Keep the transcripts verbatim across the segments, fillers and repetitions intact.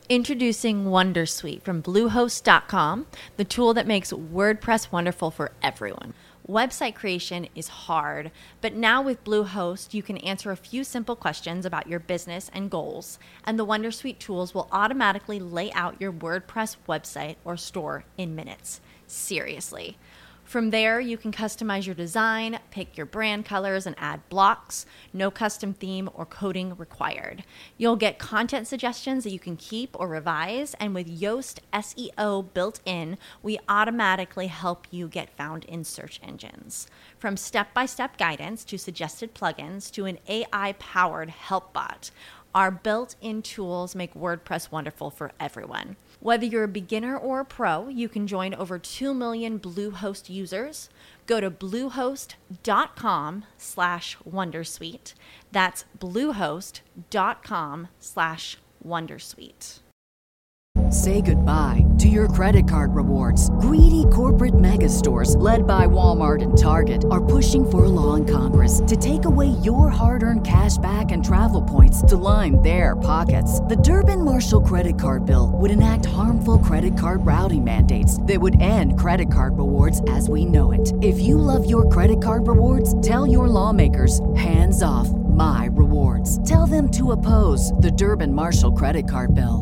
Introducing Wondersuite from Bluehost dot com, the tool that makes WordPress wonderful for everyone. Website creation is hard, but now with Bluehost, you can answer a few simple questions about your business and goals, and the Wondersuite tools will automatically lay out your WordPress website or store in minutes. Seriously. From there, you can customize your design, pick your brand colors, and add blocks. No custom theme or coding required. You'll get content suggestions that you can keep or revise, and with Yoast S E O built in, we automatically help you get found in search engines. From step-by-step guidance to suggested plugins to an A I-powered help bot, our built-in tools make WordPress wonderful for everyone. Whether you're a beginner or a pro, you can join over two million Bluehost users. Go to bluehost.com slash wondersuite. That's bluehost.com slash wondersuite. Say goodbye to your credit card rewards. Greedy corporate mega stores, led by Walmart and Target, are pushing for a law in Congress to take away your hard-earned cash back and travel points to line their pockets. The Durbin-Marshall credit card bill would enact harmful credit card routing mandates that would end credit card rewards as we know it. If you love your credit card rewards, tell your lawmakers, hands off my rewards. Tell them to oppose the Durbin-Marshall credit card bill.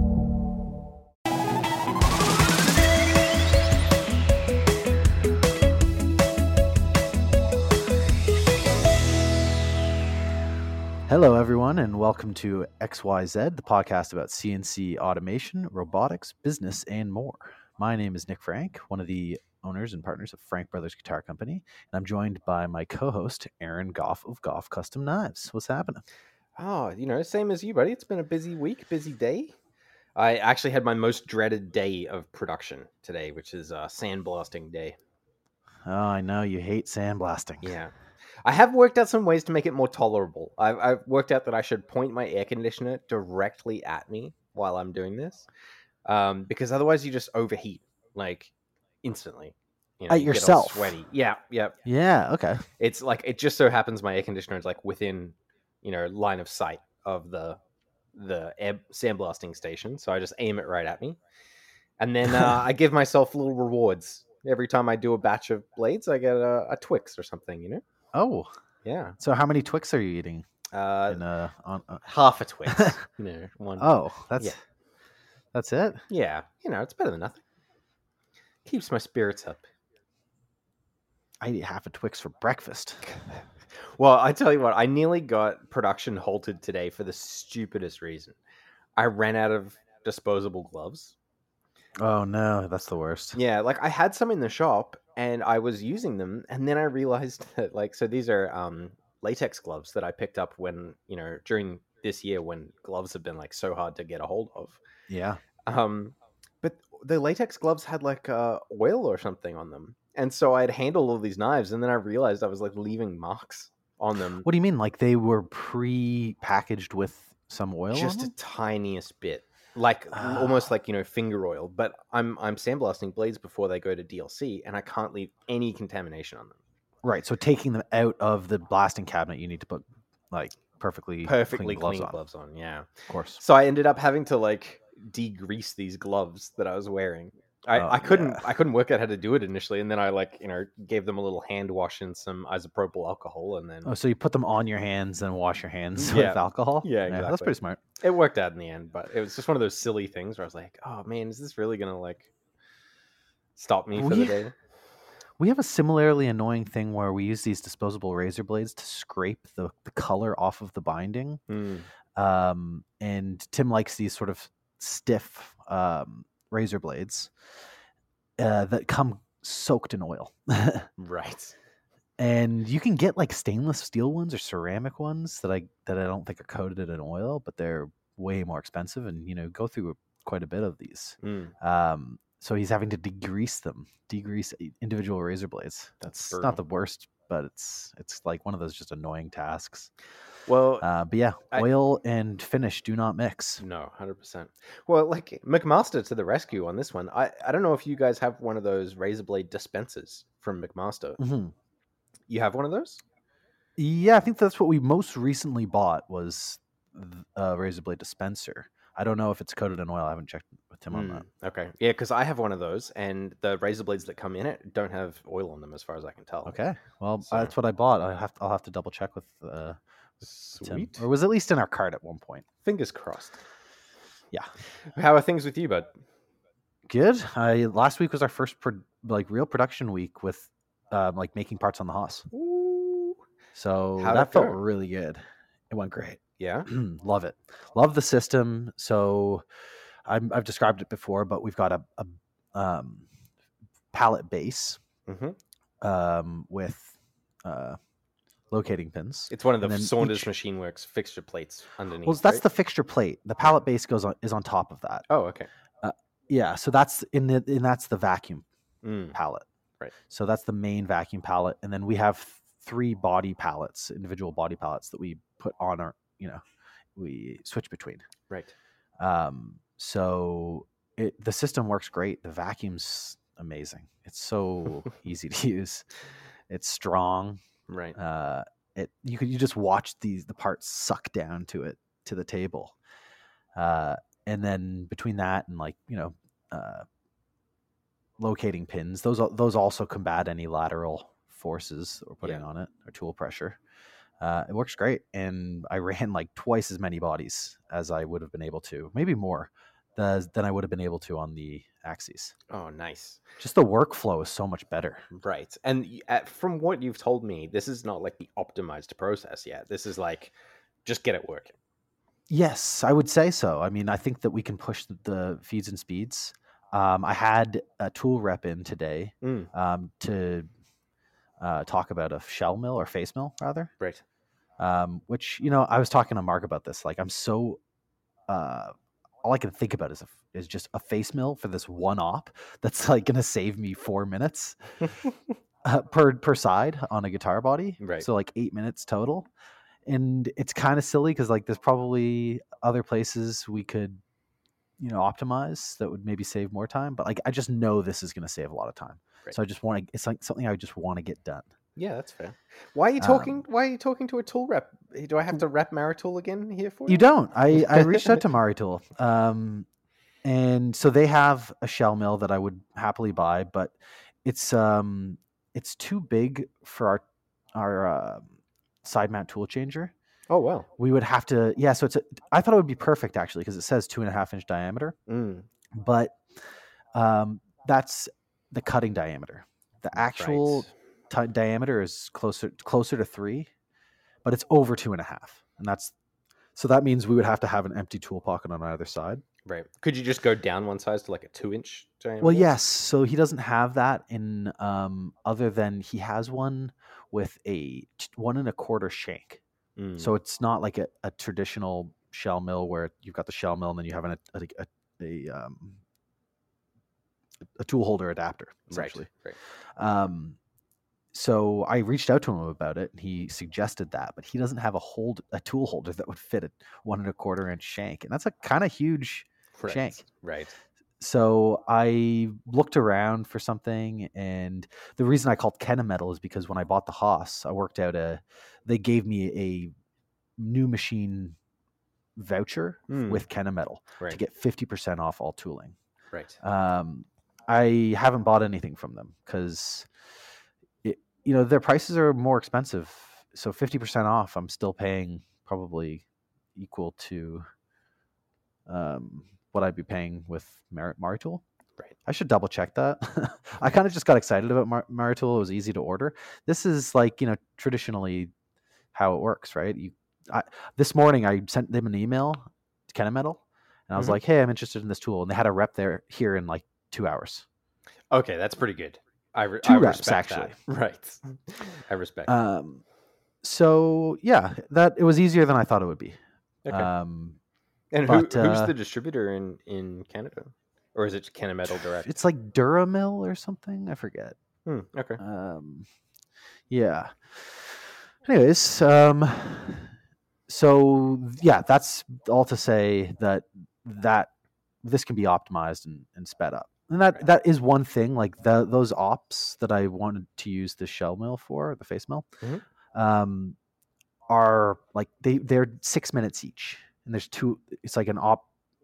Hello, everyone, and welcome to X Y Z, the podcast about C N C automation, robotics, business, and more. My name is Nick Frank, one of the owners and partners of Frank Brothers Guitar Company, and I'm joined by my co-host, Aaron Goff of Goff Custom Knives. What's happening? Oh, you know, same as you, buddy. It's been a busy week, busy day. I actually had my most dreaded day of production today, which is uh, sandblasting day. Oh, I know you hate sandblasting. Yeah. I have worked out some ways to make it more tolerable. I've, I've worked out that I should point my air conditioner directly at me while I'm doing this, um, because otherwise you just overheat, like, instantly. You know, At you yourself? Get all sweaty. Yeah, yeah. Yeah, okay. It's like, it just so happens my air conditioner is like within, you know, line of sight of the the air sandblasting station, so I just aim it right at me, and then uh, I give myself little rewards every time I do a batch of blades. I get a, a Twix or something, you know. Oh, yeah. So how many Twix are you eating? Uh, in, uh, on, uh... half a Twix. you know, one. Oh, that's yeah. That's it? Yeah, you know, it's better than nothing. Keeps my spirits up. I eat half a Twix for breakfast. Well, I tell you what, I nearly got production halted today for the stupidest reason. I ran out of disposable gloves. Oh no, that's the worst. Yeah, like I had some in the shop and I was using them, and then I realized that, like, so these are um, latex gloves that I picked up when, you know, during this year when gloves have been like so hard to get a hold of. Yeah. Um, but the latex gloves had like uh, oil or something on them. And so I'd handled all these knives, and then I realized I was like leaving marks on them. What do you mean? Like they were pre-packaged with some oil? Just on a them? tiniest bit. Like uh, almost like, you know, finger oil, but I'm I'm sandblasting blades before they go to D L C, and I can't leave any contamination on them. Right. So taking them out of the blasting cabinet, you need to put like perfectly perfectly clean gloves, clean on. gloves on. Yeah, of course. So I ended up having to like degrease these gloves that I was wearing. I, oh, I couldn't yeah. I couldn't work out how to do it initially, and then I like you know gave them a little hand wash in some isopropyl alcohol, and then oh, so you put them on your hands and wash your hands yeah. with alcohol? Yeah, exactly. Yeah, that's pretty smart. It worked out in the end, but it was just one of those silly things where I was like, oh man, is this really gonna like stop me for we, the day? We have a similarly annoying thing where we use these disposable razor blades to scrape the, the color off of the binding. Mm. Um, and Tim likes these sort of stiff um, razor blades uh, that come soaked in oil. Right. And you can get like stainless steel ones or ceramic ones that I that I don't think are coated in oil, but they're way more expensive and, you know, go through quite a bit of these. Mm. Um, so he's having to degrease them, degrease individual razor blades. That's Brutal. not the worst, but it's it's like one of those just annoying tasks. Well, uh, but yeah, I, oil and finish do not mix. No, one hundred percent. Well, like McMaster to the rescue on this one. I, I don't know if you guys have one of those razor blade dispensers from McMaster. Mm-hmm. You have one of those? Yeah, I think that's what we most recently bought was a razor blade dispenser. I don't know if it's coated in oil. I haven't checked with Tim on that. Mm, okay. Yeah, because I have one of those, and the razor blades that come in it don't have oil on them, as far as I can tell. Okay, well, So- that's what I bought. I have to, I'll have to double check with uh, Tim, Sweet. or was at least in our cart at one point. Fingers crossed. Yeah. How are things with you, bud? Good. I last week was our first pro, like real production week with um, like making parts on the Haas. Ooh. So How'd that it felt go? really good. It went great. Yeah. Love it. Love the system. So I'm, I've described it before, but we've got a, a um, pallet base Mm-hmm. um, with uh, locating pins. It's one of the And then Saunders each- Machine Works fixture plates underneath. Well, that's right? the fixture plate. The pallet base goes on is on top of that. Oh, okay. Yeah. So that's in the and that's the vacuum Mm. pallet. Right. So that's the main vacuum pallet, and then we have th- three body pallets, individual body pallets that we put on our, you know, we switch between. Right. Um, so it the system works great. The vacuum's amazing. It's so easy to use. It's strong. Right. Uh, it you could you just watch these the parts suck down to it to the table. Uh, and then between that and like you know, uh, locating pins, those al- those also combat any lateral forces that we're putting Yeah. on it or tool pressure. Uh, it works great, and I ran like twice as many bodies as I would have been able to, maybe more, the, than I would have been able to on the Axes. Oh, nice. Just the workflow is so much better. Right. And y- at, from what you've told me, this is not like the optimized process yet. This is like just get it working. Yes, I would say so. I mean, I think that we can push the, the feeds and speeds. Um, I had a tool rep in today Mm. um, to uh, talk about a shell mill or face mill, rather. Right. Um, which, you know, I was talking to Mark about this. Like, I'm so, uh, all I can think about is a, is just a face mill for this one op that's like going to save me four minutes uh, per per side on a guitar body. Right. So like eight minutes total. And it's kind of silly because like there's probably other places we could, you know, optimize that would maybe save more time. But like I just know this is going to save a lot of time. Right. So I just want to. It's like something I just want to get done. Yeah, that's fair. Why are you talking? Um, why are you talking to a tool rep? Do I have to rep Maritool again here for you? You don't. I I reached out to Maritool, um, and so they have a shell mill that I would happily buy, but it's um it's too big for our our uh, side mount tool changer. Oh well. We would have to. Yeah. So it's. A, I thought it would be perfect actually because it says two and a half inch diameter, Mm. but um that's the cutting diameter. The actual Right. ti- diameter is closer closer to three, but it's over two and a half, and that's so that means we would have to have an empty tool pocket on either side. Right. Could you just go down one size to like a two inch diameter? Well, yes. So he doesn't have that in um other than he has one with a t- one and a quarter shank. Mm. So it's not like a, a traditional shell mill where you've got the shell mill and then you have an, a, a, a, um, a tool holder adapter, right. essentially. Right. Um, so I reached out to him about it, and he suggested that, but he doesn't have a hold a tool holder that would fit a one and a quarter inch shank, and that's a kind of huge Right. shank. Right. So I looked around for something, and the reason I called Kennametal is because when I bought the Haas, I worked out a. They gave me a new machine voucher Hmm. with Kennametal Right. to get fifty percent off all tooling. Right. Um, I haven't bought anything from them because, you know, their prices are more expensive. So fifty percent off, I'm still paying probably equal to um, what I'd be paying with Mar- Maritool. Right. I should double check that. I kind of just got excited about Mar- Maritool. It was easy to order. This is like, you know, traditionally how it works, right? You, I, this morning I sent them an email to Kennametal, and I was Mhm. like, "Hey, I'm interested in this tool," and they had a rep there here in like two hours. Okay, that's pretty good. I, re- Two I reps, respect actually. that. Right. I respect. Um, so yeah, that it was easier than I thought it would be. okay. Um, and who, but, who's uh, the distributor in in Canada, or is it Kennametal direct? it's like Duramill or something. I forget. Hmm, okay. Um, yeah. Anyways, um, so yeah, that's all to say that that this can be optimized and, and sped up, and that Right. that is one thing. Like the, those ops that I wanted to use the shell mill for, the face mill, Mhm. um, are like they they're six minutes each, and there's two. It's like an op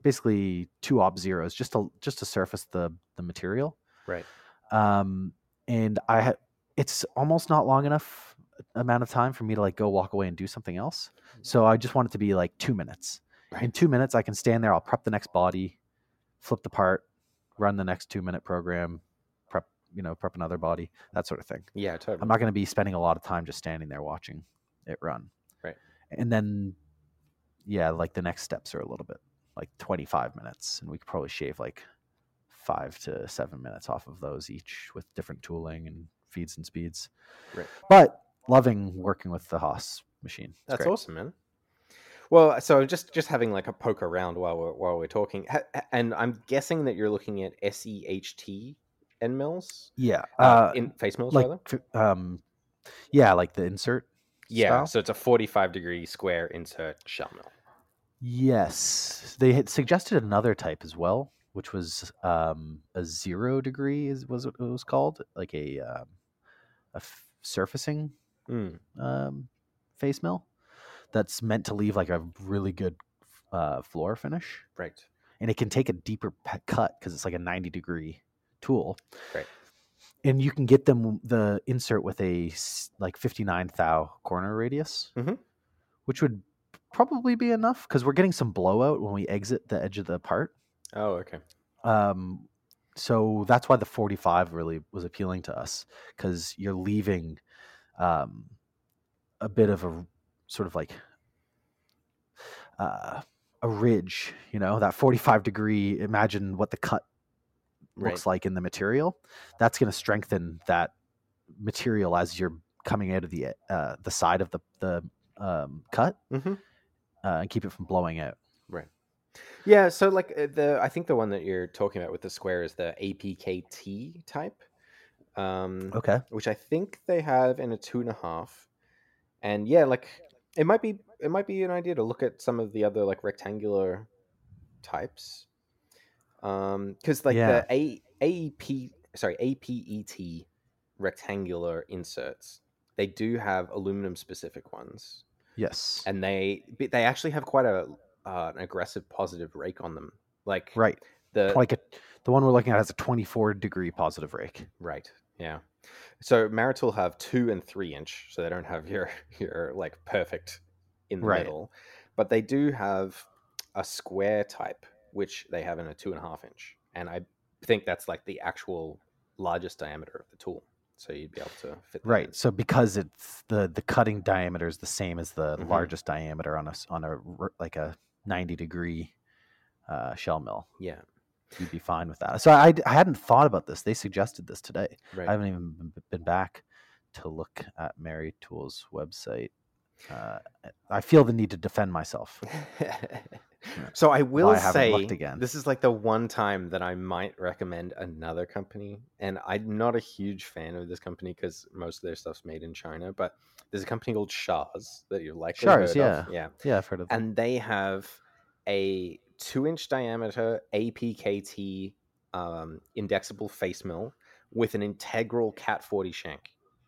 basically two op zeros just to just to surface the the material. Right. Um, and I had it's almost not long enough amount of time for me to like go walk away and do something else. So I just want it to be like two minutes. Right. In two minutes, I can stand there. I'll prep the next body, flip the part, run the next two minute program, prep you know prep another body, that sort of thing. Yeah, totally. I'm not going to be spending a lot of time just standing there watching it run. Right. And then, yeah, like the next steps are a little bit like twenty-five minutes, and we could probably shave like five to seven minutes off of those each with different tooling and feeds and speeds. Right. But loving working with the Haas machine. It's That's great. awesome, man. Well, so just just having like a poke around while we're while we're talking, Ha- and I'm guessing that you're looking at S E H T end mills, Yeah. uh, Uh, in face mills like, rather. f- um, yeah, like the insert. Yeah, style. so it's a forty-five degree square insert shell mill. Yes, they had suggested another type as well, which was um, a zero degree is was what it was called, like a um, a f- surfacing Mm, um, face mill that's meant to leave like a really good uh, floor finish, right. and it can take a deeper pe- cut because it's like a ninety degree tool. Right. And you can get them the insert with a s- like fifty-nine thou corner radius, Mhm. which would probably be enough because we're getting some blowout when we exit the edge of the part. Oh, okay. Um, so that's why the forty-five really was appealing to us, because you're leaving um, a bit of a sort of like uh, a ridge, you know, that forty-five degree. Imagine what the cut looks Right. like in the material. That's going to strengthen that material as you're coming out of the uh, the side of the the um, cut Mm-hmm. uh, and keep it from blowing out. Right. Yeah. So like uh, the I think the one that you're talking about with the square is the A P K T type, um, Okay. which I think they have in a two and a half. And yeah, like it might be it might be an idea to look at some of the other like rectangular types, um, because like Yeah. the A AEP sorry A P E T rectangular inserts, they do have aluminum specific ones, Yes. and they but they actually have quite a uh, an aggressive positive rake on them. Like Right. the Like a, the one we're looking at has a twenty-four degree positive rake. right, yeah. So Marital have two and three inch, so they don't have your your like perfect in the Right. middle, but they do have a square type, which they have in a two and a half inch, and I think that's like the actual largest diameter of the tool. So you'd be able to fit that Right. in. So because it's the the cutting diameter is the same as the Mhm. largest diameter on a s- on a r- like a ninety degree uh, shell mill, Yeah, you'd be fine with that. So I, d- I hadn't thought about this. They suggested this today. right. I haven't even been- been back to look at Mary Tool's website. Uh, I feel the need to defend myself. So I will I haven't say looked again. this is like the one time that I might recommend another company, and I'm not a huge fan of this company because most of their stuff's made in China. But there's a company called Shars that you've likely Shars, heard yeah. of, yeah, Yeah, I've heard of them. and they have a two-inch diameter A P K T um, indexable face mill with an integral Cat forty shank.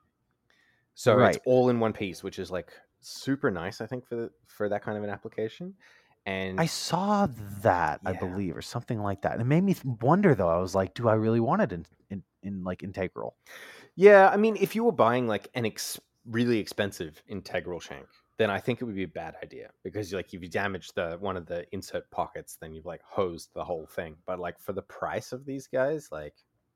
So Right. it's all in one piece, which is like super nice, I think, for for that kind of an application. And I saw that, I Yeah. believe, or something like that. And it made me th- wonder, though. I was like, do I really want it in, in, in like integral? yeah, I mean, if you were buying like an ex- really expensive integral shank, then I think it would be a bad idea because like if you damage the one of the insert pockets, then you've like hosed the whole thing. But like for the price of these guys, like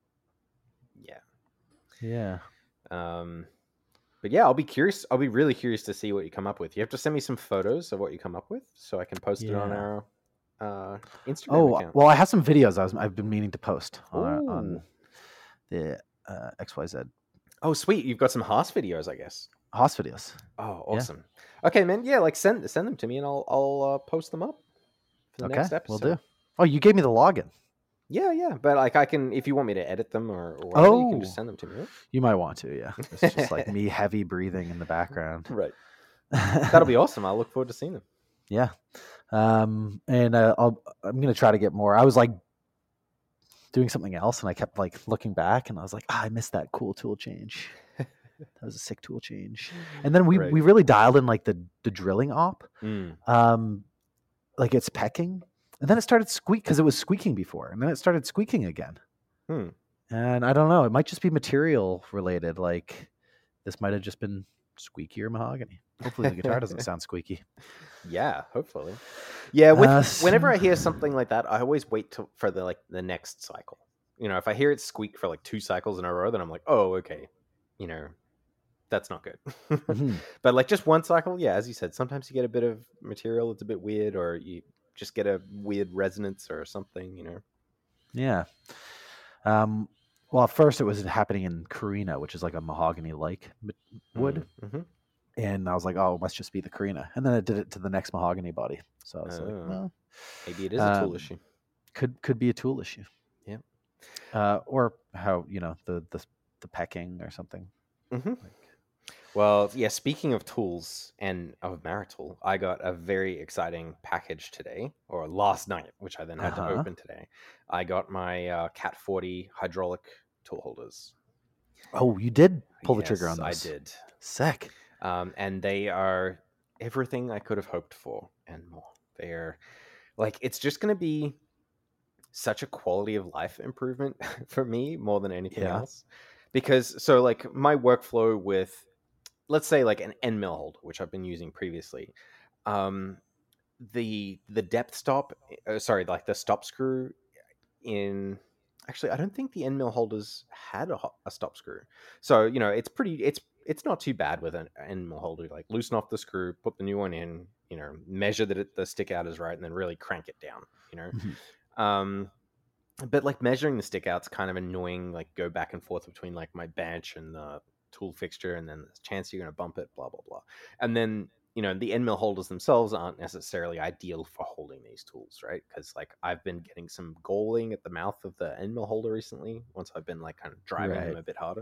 yeah. Yeah. Um but yeah, I'll be curious. I'll be really curious to see what you come up with. You have to send me some photos of what you come up with so I can post it on Yeah. our uh Instagram Oh, account. well, I have some videos I was, I've been meaning to post on, our- Ooh. on the uh, X Y Z Oh, sweet. You've got some Haas videos, I guess. Haas videos. Oh, Yeah. awesome. Okay, man. Yeah, like send send them to me and I'll I'll uh, post them up for the Okay, next episode. we'll do. Oh, you gave me the login. Yeah, yeah. But like I can if you want me to edit them or, or whatever, you can just Oh. send them to me. You might want to, yeah. It's just like me heavy breathing in the background. Right. That'll be awesome. I'll look forward to seeing them. Yeah. Um, and uh, I'll, I'm going to try to get more. I was like doing something else and I kept like looking back and I was like, ah, I missed that cool tool change. That was a sick tool change. And then we, Right. we really dialed in like the, the drilling op. Mm. Um, like it's pecking. and then it started squeak because it was squeaking before, and then it started squeaking again. Hmm. And I don't know. It might just be material related. Like this might have just been squeakier mahogany. Hopefully the guitar doesn't sound squeaky. Yeah, hopefully. Yeah, with Uh, whenever I so- hear something like that, I always wait to, for the like the next cycle. You know, if I hear it squeak for like two cycles in a row, then I'm like, oh, okay, you know, that's not good. Mhm. But like just one cycle, yeah, as you said, sometimes you get a bit of material that's a bit weird, or you just get a weird resonance or something. You know. Yeah. Um, well, at first it was happening in Carina, which is like a mahogany-like m- wood. Mm-hmm. And I was like, oh, it must just be the Carina. And then it did it to the next mahogany body. So I was like, Oh, well, maybe it is a tool um, issue. could could be a tool issue. Yeah. Uh, or how, you know, the the, the pecking or something. Mm-hmm. Like, Well, yeah, speaking of tools and of Marital, I got a very exciting package today, or last night, which I then had Uh-huh. to open today. I got my uh, Cat forty hydraulic tool holders. oh, you did pull the trigger on Yes, those. I did. Sick. Um, and they are everything I could have hoped for and more. They are like, it's just going to be such a quality of life improvement for me more than anything Yeah. else. Because, so like my workflow with, let's say like an end mill holder, which I've been using previously, um, the the depth stop, uh, sorry, like the stop screw in. Actually, I don't think the end mill holders had a, ho- a stop screw, so you know it's pretty. It's it's not too bad with an end mill holder. Like loosen off the screw, put the new one in. You know, measure that it, the stick out is right, and then really crank it down. You know, Mhm. um, but like measuring the stick out's kind of annoying. Like go back and forth between like my bench and the tool fixture, and then there's a chance you're going to bump it, blah blah blah. And then you know the end mill holders themselves aren't necessarily ideal for holding these tools, right? Because like I've been getting some galling at the mouth of the end mill holder recently. Once I've been like kind of driving them Right. a bit harder.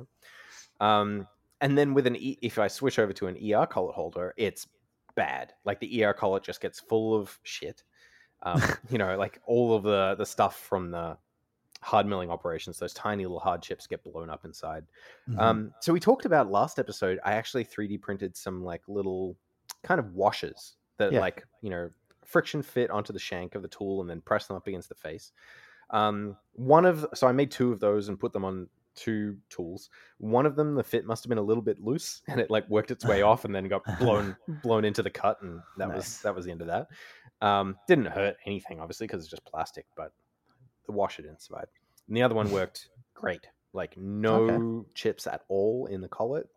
Um, and then with an e- if I switch over to an E R collet holder, it's bad. Like the E R collet just gets full of shit. Um, you know, like all of the the stuff from the hard milling operations, those tiny little hard chips get blown up inside. Mhm. Um, so we talked about last episode, I actually three D printed some like little kind of washers that Yeah. like, you know, friction fit onto the shank of the tool and then press them up against the face. Um, one of, so I made two of those and put them on two tools. One of them, the fit must have been a little bit loose and it like worked its way off and then got blown, blown into the cut. And that Nice. was, that was the end of that. Um, didn't hurt anything obviously because it's just plastic, but the washer didn't survive. And the other one worked great, like no Okay. chips at all in the collet.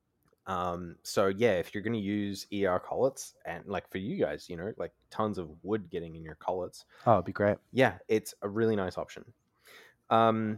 Um, so yeah, if you're going to use E R collets and like for you guys, you know, like tons of wood getting in your collets, Oh, it'd be great. yeah, it's a really nice option. Um,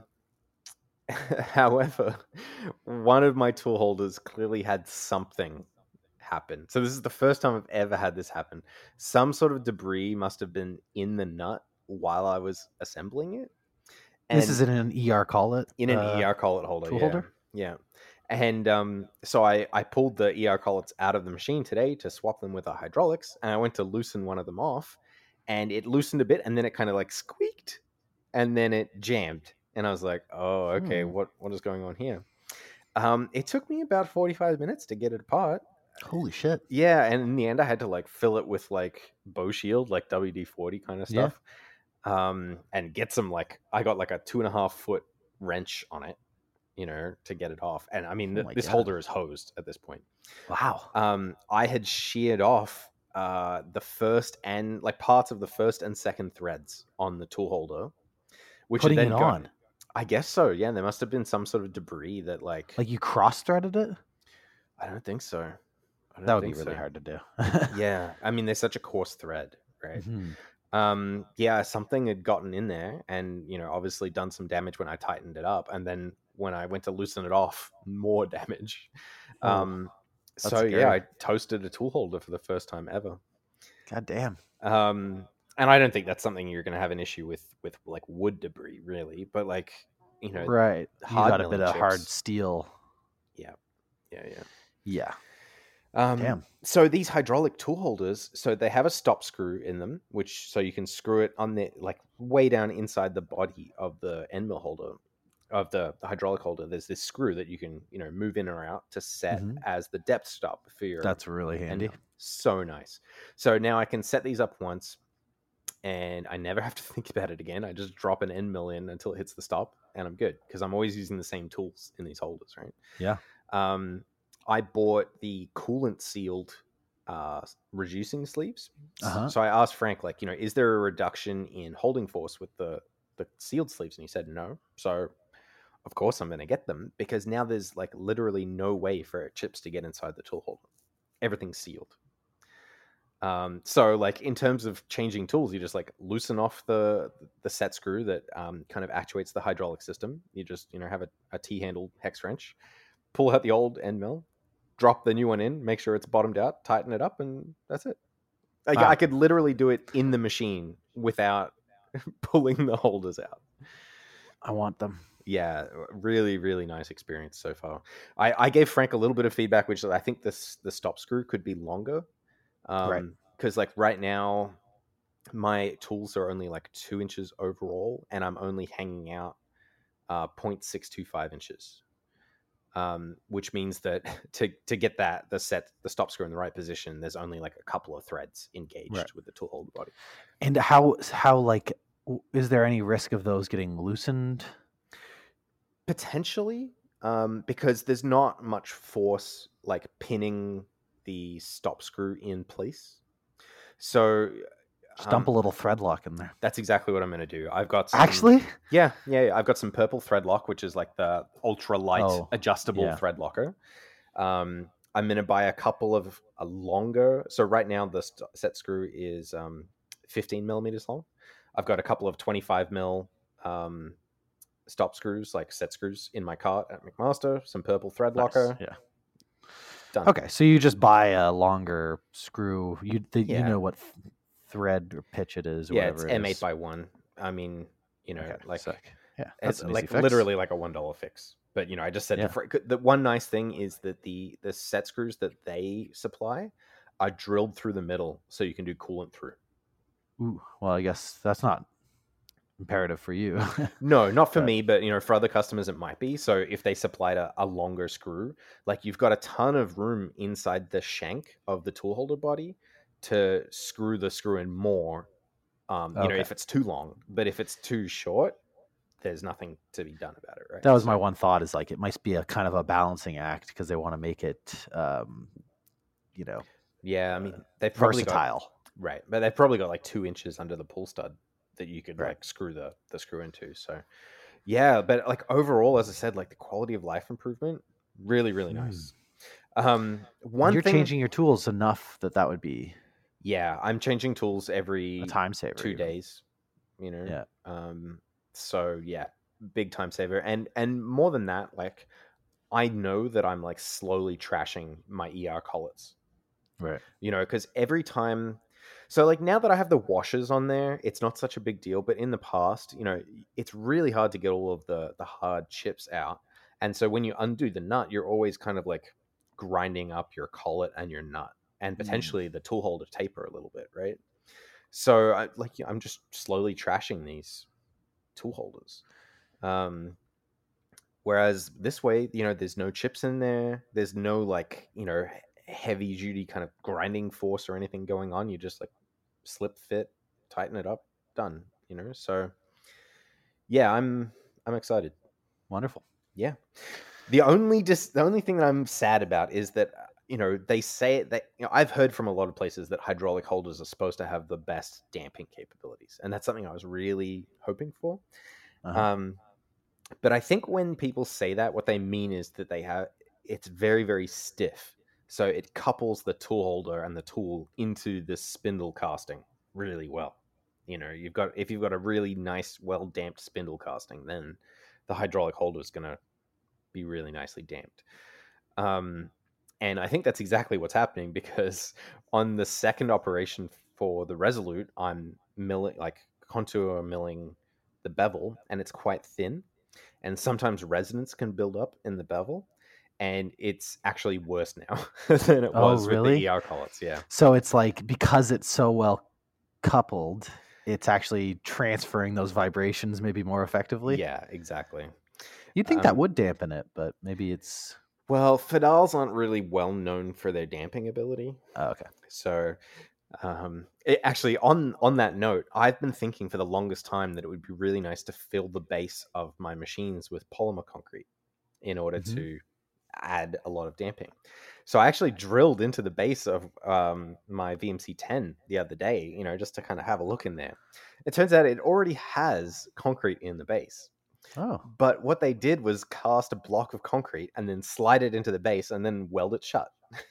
however, one of my tool holders clearly had something happen. So this is the first time I've ever had this happen. Some sort of debris must have been in the nut while I was assembling it. And This is in an E R collet. in an uh, E R collet holder, tool yeah. holder? Yeah. And um, so I, I pulled the E R collets out of the machine today to swap them with our hydraulics, and I went to loosen one of them off, and it loosened a bit, and then it kind of like squeaked, and then it jammed, and I was like, oh, okay, Hmm. what what is going on here? Um, it took me about forty-five minutes to get it apart. Holy shit. Yeah, and in the end, I had to like fill it with like Bow Shield, like W D forty kind of Yeah. stuff, um, and get some like I got like a two and a half foot wrench on it, you know, to get it off. And I mean, Oh th- my this God. holder is hosed at this point. Wow. Um, I had sheared off uh, the first and like parts of the first and second threads on the tool holder, which had Putting then it got- on. I guess so. Yeah, there must have been some sort of debris that like, Like you cross threaded it? I don't think so. I don't That would be think really so. hard to do. Yeah, I mean, there's such a coarse thread, right? Mhm. Um, yeah, something had gotten in there, and you know, obviously done some damage when I tightened it up, and then when I went to loosen it off, more damage. Oh, Um, that's so yeah, I scary. toasted a tool holder for the first time ever. God damn. Um, and I don't think that's something you're going to have an issue with with like wood debris, really. But like, you know, Right. You hard got a bit milling of hard chips. steel. Yeah, yeah, yeah. Yeah. Um, Damn. So these hydraulic tool holders, so they have a stop screw in them, which so you can screw it on the like way down inside the body of the end mill holder, of the, the hydraulic holder. There's this screw that you can you know move in or out to set Mhm. as the depth stop for your. That's really end handy. mill. So nice. So now I can set these up once, and I never have to think about it again. I just drop an end mill in until it hits the stop, and I'm good because I'm always using the same tools in these holders, right? Yeah. Um, I bought the coolant sealed uh, reducing sleeves. Uh-huh. So I asked Frank, like, you know, is there a reduction in holding force with the the sealed sleeves? And he said no. So of course I'm going to get them, because now there's like literally no way for chips to get inside the tool holder. Everything's sealed. Um, so like in terms of changing tools, you just like loosen off the the set screw that um, kind of actuates the hydraulic system. You just, you know, have a, a T-handle hex wrench, pull out the old end mill, drop the new one in, make sure it's bottomed out, tighten it up, and that's it. Like, Wow. I could literally do it in the machine without pulling the holders out. I want them. Yeah, really, really nice experience so far. I, I gave Frank a little bit of feedback, which I think this the stop screw could be longer. Um, Right. Because like right now, my tools are only like two inches overall, and I'm only hanging out uh, zero point six two five inches. Um, which means that to to get that the set the stop screw in the right position, there's only like a couple of threads engaged Right. with the tool holder body. And how how like w- is there any risk of those getting loosened? Potentially, um, because there's not much force like pinning the stop screw in place. So Just dump um, a little thread lock in there. that's exactly what I'm going to do. I've got some, Actually, yeah, yeah, yeah, I've got some purple thread lock, which is like the ultra light Oh, adjustable yeah. thread locker. Um, I'm going to buy a couple of a longer. So right now the st- set screw is um, fifteen millimeters long. I've got a couple of twenty-five mil um, stop screws, like set screws, in my cart at McMaster. Some purple thread nice. locker. Yeah. Done. Okay, so you just buy a longer screw. You the, you Yeah. know what th- thread or pitch it is. Or Yeah, whatever it's it M eight is. by one. I mean, you know, Okay, like sick. Yeah, that's it's an easy like fix. literally like a one dollar fix. But you know, I just said Yeah. to Frank, the one nice thing is that the the set screws that they supply are drilled through the middle, so you can do coolant through. Ooh, well, I guess that's not imperative for you. No, not for But- me, but you know, for other customers it might be. So if they supplied a, a longer screw, like you've got a ton of room inside the shank of the tool holder body to screw the screw in more. Um, you know, Okay. if it's too long, but if it's too short, there's nothing to be done about it, right? That was my So- one thought. Is like it might be a kind of a balancing act because they want to make it, um, you know, Yeah, I mean, they've probably got, versatile. right, but they've probably got like two inches under the pull stud that you could Right. like screw the the screw into. So, yeah, but like overall, as I said, like the quality of life improvement, really, really Mm. nice. Um, one You're thing, changing your tools enough that that would be yeah, I'm changing tools every a time saver. two even. days. You know, Yeah. Um, so yeah, big time saver, and and more than that, like I know that I'm like slowly trashing my E R collets. Right. You know, because every time, so like now that I have the washers on there, it's not such a big deal. But in the past, you know, it's really hard to get all of the the hard chips out, and so when you undo the nut, you're always kind of like grinding up your collet and your nut, and Mm. potentially the tool holder taper a little bit, right? So I like I'm just slowly trashing these tool holders. Um, whereas this way, you know, there's no chips in there. There's no like, you know, heavy duty kind of grinding force or anything going on. You just like slip fit, tighten it up, done, you know? So yeah, I'm I'm excited. Wonderful. Yeah. The only dis- the only thing that I'm sad about is that uh, you know, they say that, you know, I've heard from a lot of places that hydraulic holders are supposed to have the best damping capabilities, and that's something I was really hoping for. Uh-huh. Um, but I think when people say that, what they mean is that they have it's very, very stiff, so it couples the tool holder and the tool into this spindle casting really well. You know, you've got if you've got a really nice, well damped spindle casting, then the hydraulic holder is going to be really nicely damped. Um, and I think that's exactly what's happening, because on the second operation for the Resolute, I'm milling, like contour milling the bevel, and it's quite thin. And sometimes resonance can build up in the bevel, and it's actually worse now than it Oh, was with really? the E R collets. Yeah. So it's like because it's so well coupled, it's actually transferring those vibrations maybe more effectively. Yeah, exactly. You'd think that Um, would dampen it, but maybe it's Well, Fadals aren't really well known for their damping ability. oh, okay. So Um, it, actually, on on that note, I've been thinking for the longest time that it would be really nice to fill the base of my machines with polymer concrete in order Mhm. to add a lot of damping. So I actually drilled into the base of um, my V M C ten the other day, you know, just to kind of have a look in there. It turns out it already has concrete in the base. Oh, But what they did was cast a block of concrete and then slide it into the base and then weld it shut.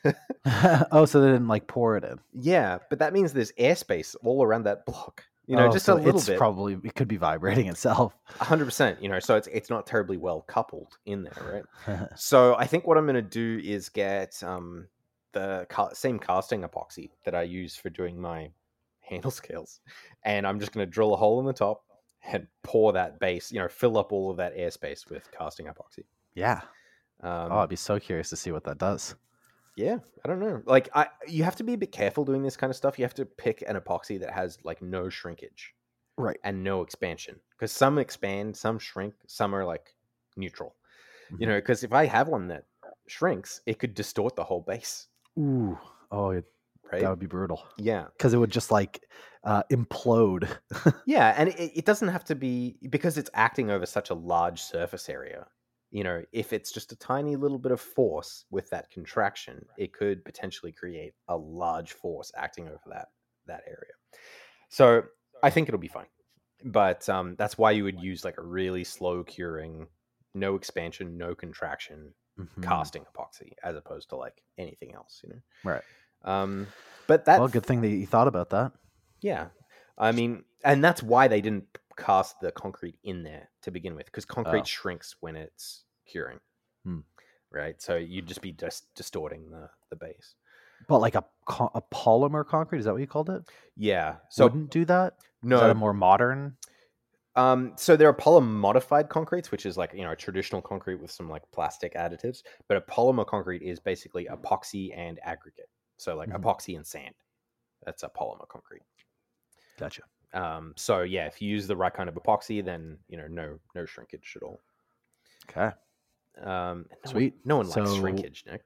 oh, so they didn't like pour it in. Yeah, but that means there's airspace all around that block. You know, Oh, just so a little it's bit. probably it could be vibrating itself. one hundred percent, you know, so it's it's not terribly well coupled in there, right? So I think what I'm going to do is get um, the ca- same casting epoxy that I use for doing my handle scales, and I'm just going to drill a hole in the top and pour that base, you know, fill up all of that airspace with casting epoxy. Yeah. Um, Oh, I'd be so curious to see what that does. yeah, I don't know. Like, I you have to be a bit careful doing this kind of stuff. You have to pick an epoxy that has like no shrinkage Right. and no expansion, because some expand, some shrink, some are like neutral. You Mhm. know, because if I have one that shrinks, it could distort the whole base, Ooh. Oh, it, right? that would be brutal. Yeah, Because it would just like uh, implode. yeah, and it, it doesn't have to be, because it's acting over such a large surface area. You know, if it's just a tiny little bit of force with that contraction, it could potentially create a large force acting over that that area. So I think it'll be fine, but um, that's why you would use like a really slow curing, no expansion, no contraction Mhm. casting epoxy, as opposed to like anything else. You know, Right. um, but that Well, good thing that you thought about that. yeah, I mean, and that's why they didn't cast the concrete in there to begin with, because concrete Oh. shrinks when it's curing, Hmm. right? So you'd just be just distorting the the base. But like a co- a polymer concrete, is that what you called it? Yeah. So Wouldn't do that? Is that no, a more modern? um, so there are polymer modified concretes, which is like, you know, a traditional concrete with some like plastic additives, but a polymer concrete is basically epoxy and aggregate. So like Mhm. epoxy and sand. That's a polymer concrete. Gotcha. Um, so yeah, if you use the right kind of epoxy, then you know, no no shrinkage at all. Okay. Um, no Sweet. One, no one likes So- shrinkage, Nick.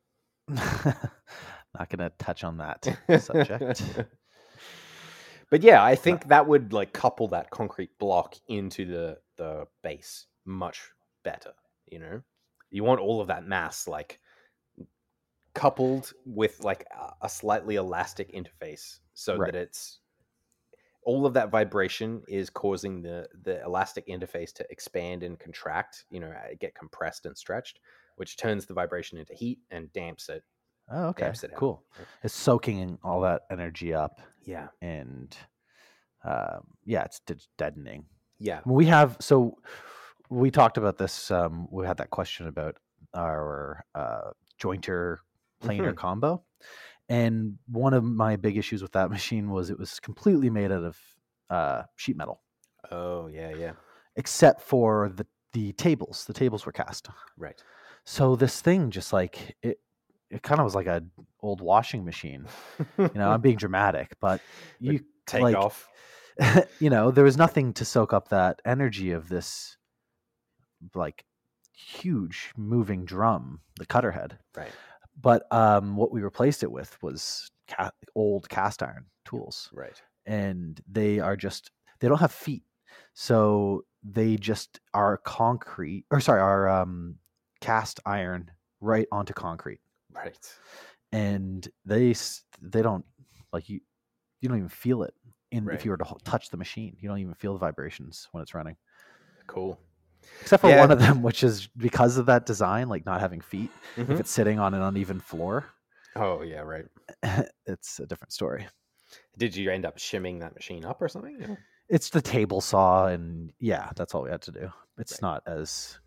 Not gonna touch on that subject. But yeah, I think that would like couple that concrete block into the the base much better. You know, you want all of that mass like coupled with like a- a slightly elastic interface, so Right. that it's all of that vibration is causing the the elastic interface to expand and contract. You know, uh, get compressed and stretched, which turns the vibration into heat and damps it. Oh, okay. Damps it out. Cool. It's soaking all that energy up, Yeah, and um, yeah, it's d- deadening. yeah. We have so we talked about this. Um, we had that question about our uh, jointer planer Mhm. combo, and one of my big issues with that machine was it was completely made out of uh, sheet metal, Oh yeah, yeah. except for the the tables. The tables were cast. Right. So this thing just like it, it kind of was like a old washing machine. You know, I'm being dramatic, but you take like, off. you know, there was nothing to soak up that energy of this like huge moving drum, the cutter head. Right. But um, what we replaced it with was ca- old cast iron tools, Right. and they are just they don't have feet, so they just are concrete or sorry, are um, cast iron right onto concrete, Right. and they s- they don't like you you don't even feel it in Right. if you were to ho- touch the machine. You don't even feel the vibrations when it's running. Cool. Except for Yeah. one of them, which is because of that design, like not having feet. Mhm. If it's sitting on an uneven floor, Oh yeah, right. it's a different story. Did you end up shimming that machine up or something? Yeah. It's the table saw, and yeah, that's all we had to do. It's Right. not as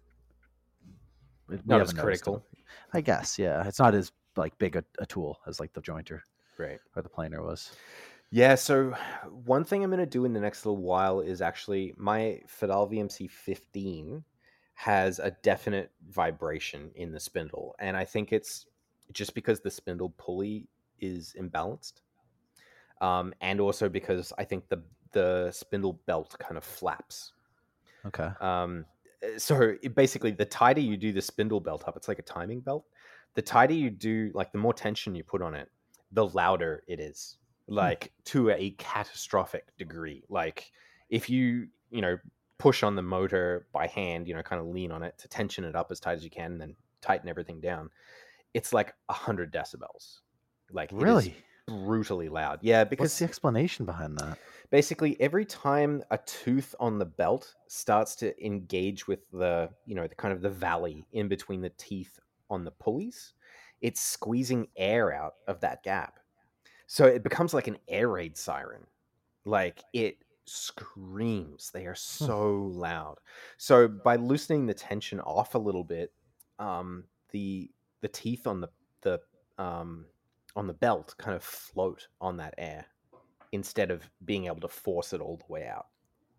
we Not as haven't noticed it. critical. I guess, yeah. It's not as like big a, a tool as like the jointer Right. or the planer was. Yeah, so one thing I'm going to do in the next little while is actually my Fidal V M C fifteen has a definite vibration in the spindle. And I think it's just because the spindle pulley is imbalanced. Um, and also because I think the, the spindle belt kind of flaps. Okay. Um, so it basically, the tighter you do the spindle belt up, it's like a timing belt. The tighter you do, like the more tension you put on it, the louder it is. like to a catastrophic degree. Like if you, you know, push on the motor by hand, you know, kind of lean on it to tension it up as tight as you can and then tighten everything down, it's like a hundred decibels. Like Really? it is brutally loud. Yeah, because What's the explanation behind that? basically every time a tooth on the belt starts to engage with the, you know, the kind of the valley in between the teeth on the pulleys, it's squeezing air out of that gap. So it becomes like an air raid siren. Like it screams. They are so loud. So by loosening the tension off a little bit, um, the the teeth on the the um, on the belt kind of float on that air instead of being able to force it all the way out.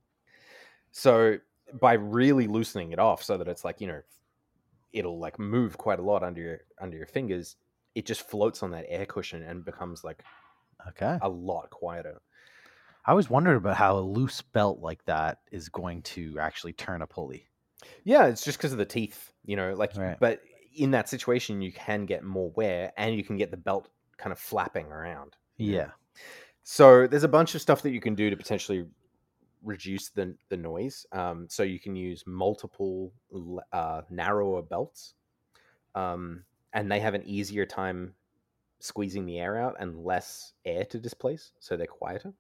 So by really loosening it off so that it's like, you know, it'll like move quite a lot under your under your fingers, it just floats on that air cushion and becomes like Okay. a lot quieter. I always wondered about how a loose belt like that is going to actually turn a pulley. Yeah, it's just because of the teeth, you know, like, Right. but in that situation, you can get more wear and you can get the belt kind of flapping around. you know? Yeah. So there's a bunch of stuff that you can do to potentially reduce the, the noise. Um, so you can use multiple uh, narrower belts, um, and they have an easier time squeezing the air out and less air to displace, so they're quieter.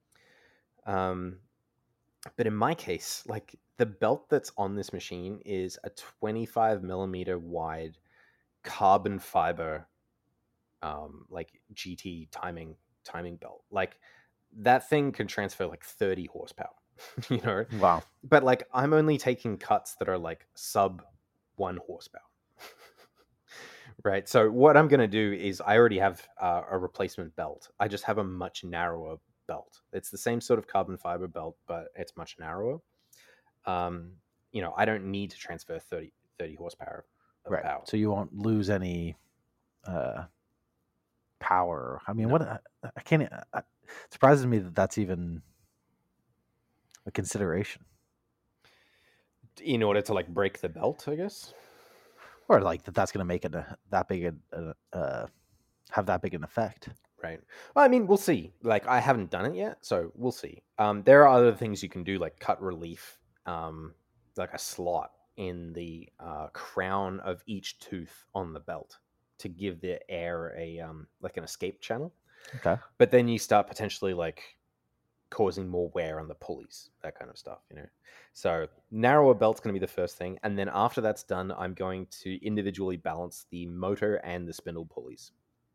Um, but in my case, like the belt that's on this machine is a twenty-five millimeter wide carbon fiber, um, like G T timing timing belt. Like that thing can transfer like thirty horsepower, you know. Wow. But like I'm only taking cuts that are like sub one horsepower. Right. So what I'm going to do is I already have uh, a replacement belt. I just have a much narrower belt. It's the same sort of carbon fiber belt, but it's much narrower. Um, you know, I don't need to transfer thirty, thirty horsepower of Right. power. So you won't lose any uh, power. I mean, No. what I, I can't. It surprises me that that's even a consideration, In order to like break the belt, I guess. or like that that's going to make it a, that big a, a uh, have that big an effect. Right. Well, I mean, we'll see. Like, I haven't done it yet, so we'll see. Um, there are other things you can do, like cut relief, um, like a slot in the uh, crown of each tooth on the belt to give the air a um, like an escape channel. Okay. But then you start potentially like causing more wear on the pulleys, that kind of stuff, you know. So narrower belt's going to be the first thing, and then after that's done, I'm going to individually balance the motor and the spindle pulleys.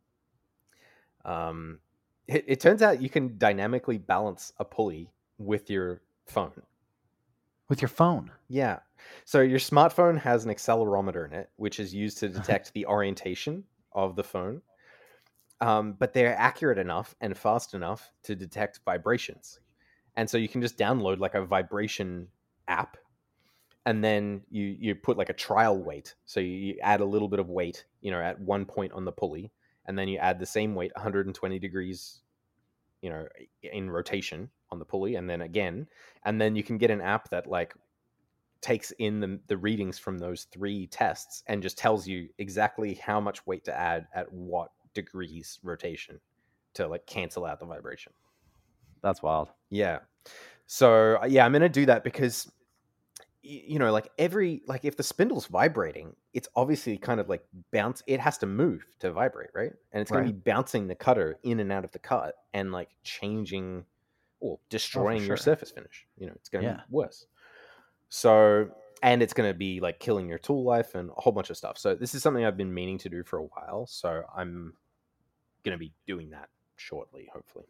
Um, it, it turns out you can dynamically balance a pulley with your phone. With your phone. Yeah. So your smartphone has an accelerometer in it, which is used to detect the orientation of the phone. Um, but they're accurate enough and fast enough to detect vibrations. And so you can just download like a vibration app, and then you, you put like a trial weight. So you add a little bit of weight, you know, at one point on the pulley, and then you add the same weight one hundred twenty degrees, you know, in rotation on the pulley, and then again, and then you can get an app that like takes in the, the readings from those three tests and just tells you exactly how much weight to add at what degrees rotation to like cancel out the vibration. That's wild. Yeah. So yeah, I'm going to do that because, you know, like every, like if the spindle's vibrating, it's obviously kind of like bounce, it has to move to vibrate, right? And it's going Right. to be bouncing the cutter in and out of the cut and like changing or destroying your sure. surface finish. You know, it's going to Yeah. be worse. So, and it's going to be like killing your tool life and a whole bunch of stuff. So this is something I've been meaning to do for a while. So I'm going to be doing that shortly, hopefully.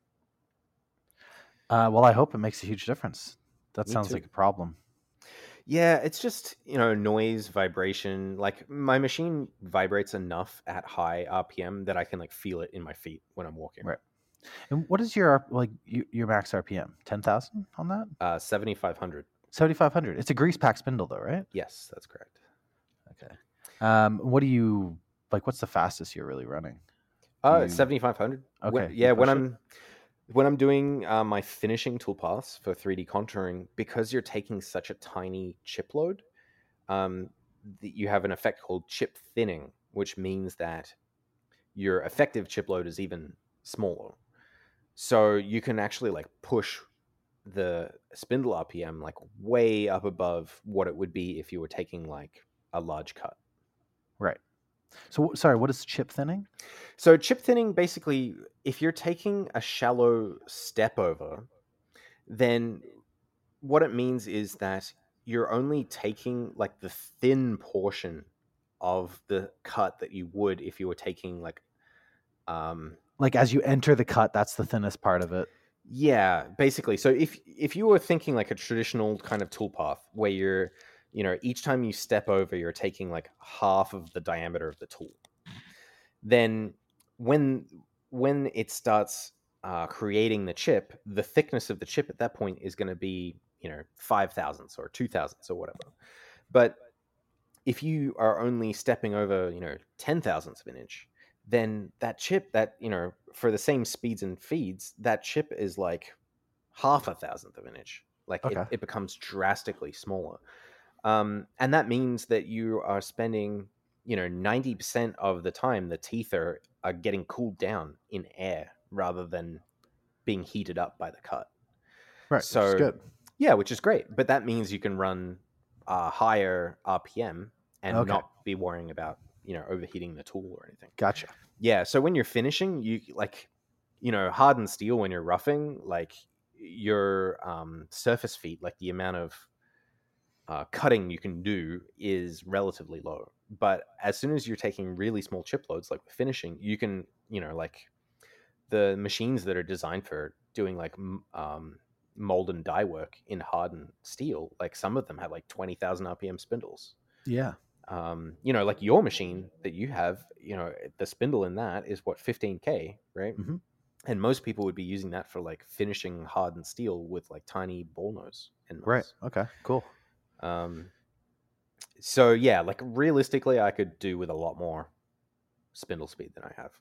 Uh, well, I hope it makes a huge difference. That Me sounds too. like a problem. Yeah, it's just, you know, noise, vibration. Like my machine vibrates enough at high R P M that I can like feel it in my feet when I'm walking. Right. And what is your like your, your max R P M? ten thousand on that? Uh, seventy-five hundred. seventy-five hundred. It's a grease pack spindle though, right? Yes, that's correct. Okay. Um, what do you like? What's the fastest you're really running? Uh, you- seventy-five hundred. Okay, When, you yeah, when push it? I'm when I'm doing uh, my finishing toolpaths for three D contouring, because you're taking such a tiny chip load, um, the, you have an effect called chip thinning, which means that your effective chip load is even smaller. So you can actually like push the spindle R P M like way up above what it would be if you were taking like a large cut. Right. So sorry, what is chip thinning? So chip thinning, basically, if you're taking a shallow step over, then what it means is that you're only taking like the thin portion of the cut that you would if you were taking like um Like as you enter the cut, that's the thinnest part of it. yeah, basically. So if if you were thinking like a traditional kind of toolpath where you're, you know, each time you step over, you're taking like half of the diameter of the tool, then when when it starts uh, creating the chip, the thickness of the chip at that point is going to be, you know, five thousandths or two thousandths or whatever. But if you are only stepping over, you know, ten thousandths of an inch, then that chip, that, you know, for the same speeds and feeds, that chip is like half a thousandth of an inch. Like Okay. it, it becomes drastically smaller. Um, and that means that you are spending, you know, ninety percent of the time the teeth are, are getting cooled down in air rather than being heated up by the cut. Right. So, which is good. Yeah, which is great. But that means you can run a higher R P M and Okay. not be worrying about, you know, overheating the tool or anything. Gotcha. Yeah. So when you're finishing, you like, you know, hardened steel, when you're roughing, like your um, surface feet, like the amount of uh, cutting you can do is relatively low. But as soon as you're taking really small chip loads, like finishing, you can, you know, like the machines that are designed for doing like um, mold and die work in hardened steel, like some of them have like twenty thousand R P M spindles. Yeah. Um, you know, like your machine that you have, you know, the spindle in that is what, fifteen K, right? Mm-hmm. And most people would be using that for like finishing hardened steel with like tiny ball nose. And Right. Okay. Cool. Um, so yeah, like realistically, I could do with a lot more spindle speed than I have.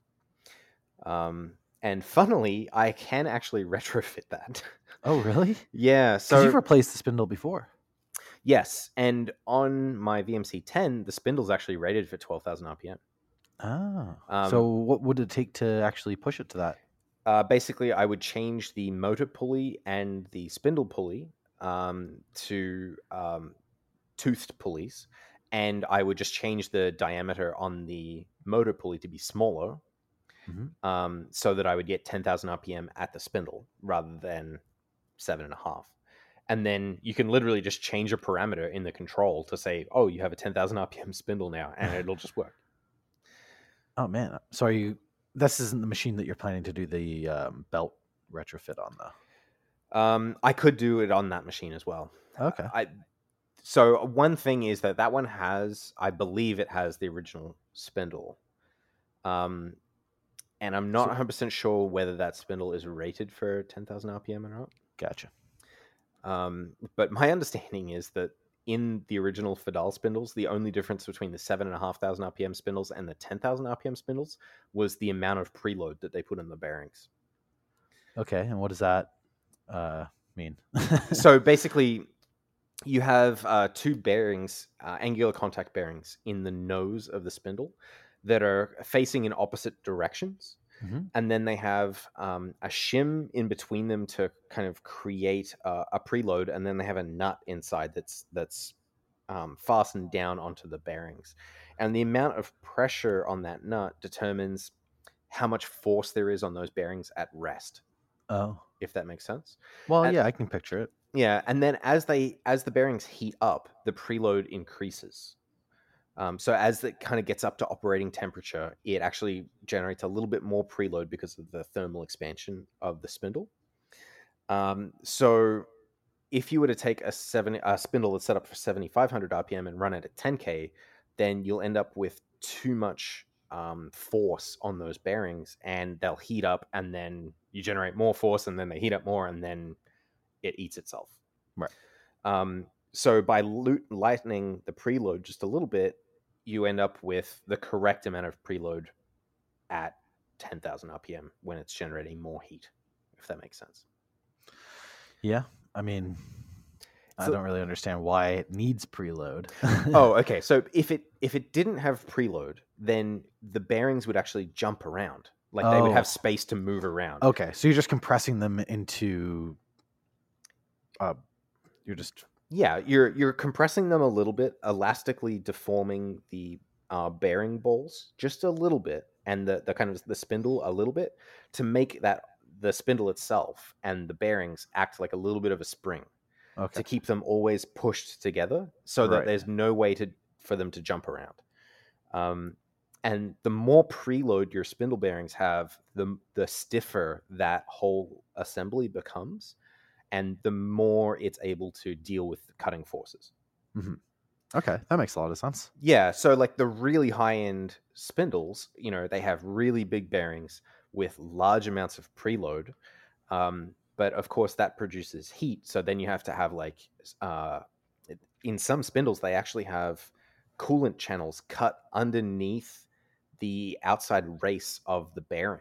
Um, and funnily, I can actually retrofit that. Oh, really? Yeah. So So you've replaced the spindle before. yes, and on my V M C ten, the spindle's actually rated for twelve thousand R P M. Oh. Um, so what would it take to actually push it to that? Uh, basically, I would change the motor pulley and the spindle pulley um, to um, toothed pulleys, and I would just change the diameter on the motor pulley to be smaller, Mm-hmm. um, so that I would get ten thousand R P M at the spindle rather than seven and a half. And then you can literally just change a parameter in the control to say, oh, you have a ten thousand R P M spindle now, and it'll just work. Oh, man. So are you... This isn't the machine that you're planning to do the um, belt retrofit on, though. Um, I could do it on that machine as well. Okay. I so one thing is that that one has, I believe, it has the original spindle, um, and I'm not So- one hundred percent sure whether that spindle is rated for ten thousand R P M or not. Gotcha. Um, but my understanding is that in the original Fadal spindles, the only difference between the seven and a half thousand R P M spindles and the ten thousand R P M spindles was the amount of preload that they put in the bearings. Okay. And what does that uh, mean? So basically, you have uh, two bearings, uh, angular contact bearings, in the nose of the spindle that are facing in opposite directions. Mm-hmm. And then they have um, a shim in between them to kind of create uh, a preload, and then they have a nut inside that's that's um, fastened down onto the bearings. And the amount of pressure on that nut determines how much force there is on those bearings at rest, Oh. if that makes sense. Well, And- yeah, I can picture it. Yeah, and then as they as the bearings heat up, the preload increases. Um, so as it kind of gets up to operating temperature, it actually generates a little bit more preload because of the thermal expansion of the spindle. Um, so if you were to take a seven a spindle that's set up for seventy-five hundred R P M and run it at ten K, then you'll end up with too much um, force on those bearings, and they'll heat up, and then you generate more force, and then they heat up more, and then it eats itself. Right. Um, so by lo- lightening the preload just a little bit, you end up with the correct amount of preload at ten thousand R P M when it's generating more heat, if that makes sense. Yeah. I mean, I So- don't really understand why it needs preload. Oh, okay. So if it if it didn't have preload, then the bearings would actually jump around Like they would Oh. have space to move around. Okay, so you're just compressing them into. Uh, you're just. Yeah, you're you're compressing them a little bit, elastically deforming the uh, bearing balls just a little bit, and the, the kind of the spindle a little bit to make that the spindle itself and the bearings act like a little bit of a spring Okay. to keep them always pushed together, so that Right. there's no way to for them to jump around. Um, and the more preload your spindle bearings have, the the stiffer that whole assembly becomes, and the more it's able to deal with cutting forces. Mm-hmm. Okay, that makes a lot of sense. Yeah, so like the really high-end spindles, you know, they have really big bearings with large amounts of preload. Um, but of course that produces heat, so then you have to have like uh, in some spindles they actually have coolant channels cut underneath the outside race of the bearing.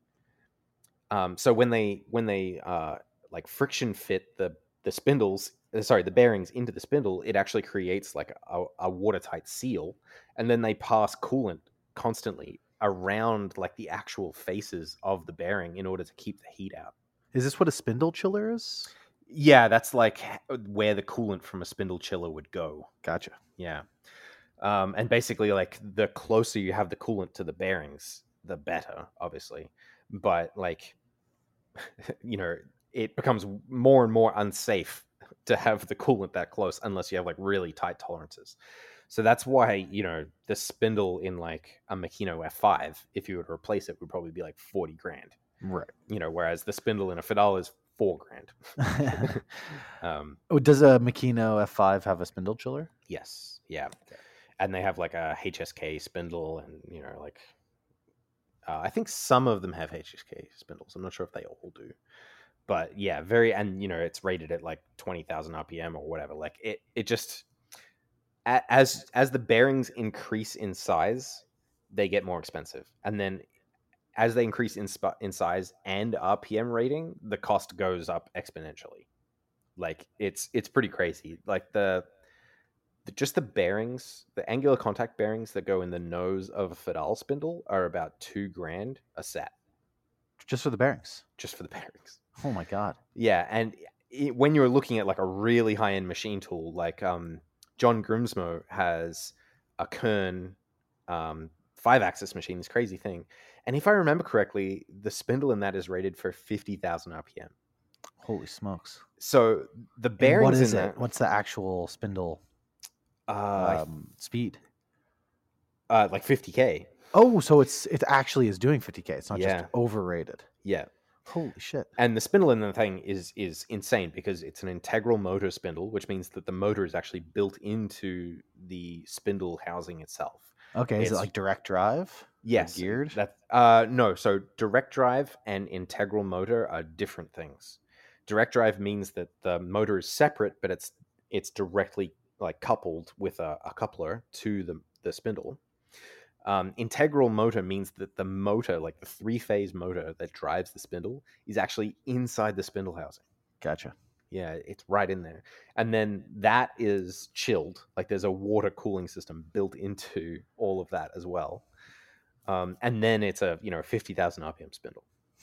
Um, so when they when they uh, like friction fit the the spindles, uh, sorry, the bearings into the spindle, it actually creates like a, a watertight seal, and then they pass coolant constantly around like the actual faces of the bearing in order to keep the heat out. Is this what a spindle chiller is? Yeah, that's like where the coolant from a spindle chiller would go. Gotcha. Yeah. Um, and basically, like, the closer you have the coolant to the bearings, the better, obviously. But, like, you know, it becomes more and more unsafe to have the coolant that close unless you have, like, really tight tolerances. So that's why, you know, the spindle in, like, a Makino F five, if you were to replace it, would probably be, like, forty grand. Right. You know, whereas the spindle in a Fidal is four grand. um, oh, does a Makino F five have a spindle chiller? yes. Yeah. And they have like a H S K spindle, and you know, like uh, I think some of them have H S K spindles. I'm not sure if they all do, but yeah, very. And you know, it's rated at like twenty thousand R P M or whatever. Like it, it just a- as as the bearings increase in size, they get more expensive, and then as they increase in sp- in size and R P M rating, the cost goes up exponentially. Like it's it's pretty crazy. Like the just the bearings, the angular contact bearings that go in the nose of a Fidal spindle are about two grand a set, Just for the bearings? just for the bearings. Oh my god! Yeah, and it, when you're looking at like a really high end machine tool, like um, John Grimsmo has a Kern um, five axis machine, this crazy thing, and if I remember correctly, the spindle in that is rated for fifty thousand R P M. Holy smokes! So the And bearings what is in it? that, What's the actual spindle uh, um, speed? uh, like fifty K. Oh, so it's it actually is doing fifty K. It's not Yeah. just overrated. Yeah. Holy shit! And the spindle in the thing is is insane because it's an integral motor spindle, which means that the motor is actually built into the spindle housing itself. Okay, is it It's- like direct drive? Or Yes, geared. That uh, no. So direct drive and integral motor are different things. Direct drive means that the motor is separate, but it's it's directly like coupled with a, a coupler to the the spindle. Um, integral motor means that the motor, like the three phase motor that drives the spindle, is actually inside the spindle housing. Gotcha. Yeah, it's right in there. And then that is chilled. Like there's a water cooling system built into all of that as well. Um, and then it's a, you know, fifty thousand R P M spindle.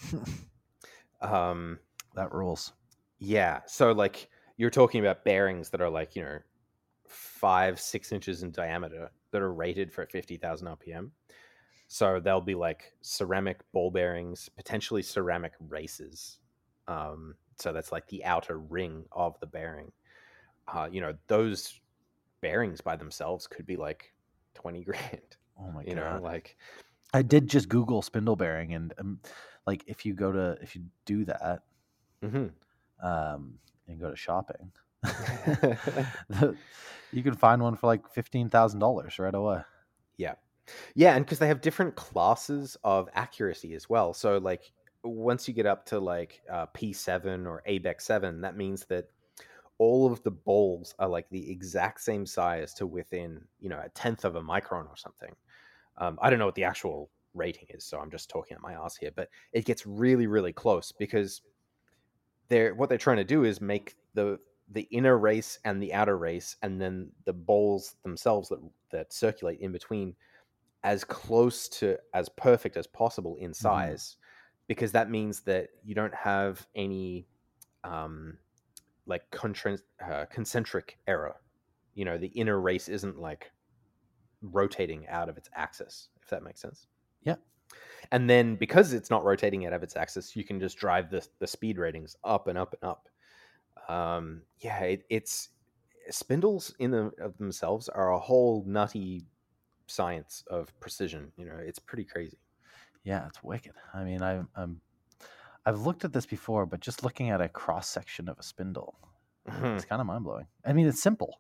um, That rules. yeah. So like you're talking about bearings that are like, you know, five, six inches in diameter that are rated for fifty thousand R P M. So they'll be like ceramic ball bearings, potentially ceramic races. Um, so that's like the outer ring of the bearing. Uh, you know, those bearings by themselves could be like twenty grand. Oh my You god! know, like I did just Google spindle bearing, and um, like if you go to if you do that, mhm. um, and go to shopping, the, you can find one for like fifteen thousand dollars right away. Yeah. Yeah, and because they have different classes of accuracy as well. So like once you get up to like uh, P seven or A B E C seven, that means that all of the balls are like the exact same size to within, you know, a tenth of a micron or something. Um, I don't know what the actual rating is, so I'm just talking at my ass here, but it gets really, really close because they're what they're trying to do is make the the inner race and the outer race, and then the balls themselves that that circulate in between, as close to as perfect as possible in Mm-hmm. size, because that means that you don't have any um, like contra- uh, concentric error. You know, the inner race isn't like rotating out of its axis, if that makes sense. Yeah. And then because it's not rotating out of its axis, you can just drive the, the speed ratings up and up and up. Um, yeah, it, it's spindles in them of themselves are a whole nutty science of precision. You know, it's pretty crazy. Yeah, it's wicked. I mean, I, I'm, I've looked at this before, but just looking at a cross section of a spindle, Mhm. it's kind of mind blowing. I mean, it's simple.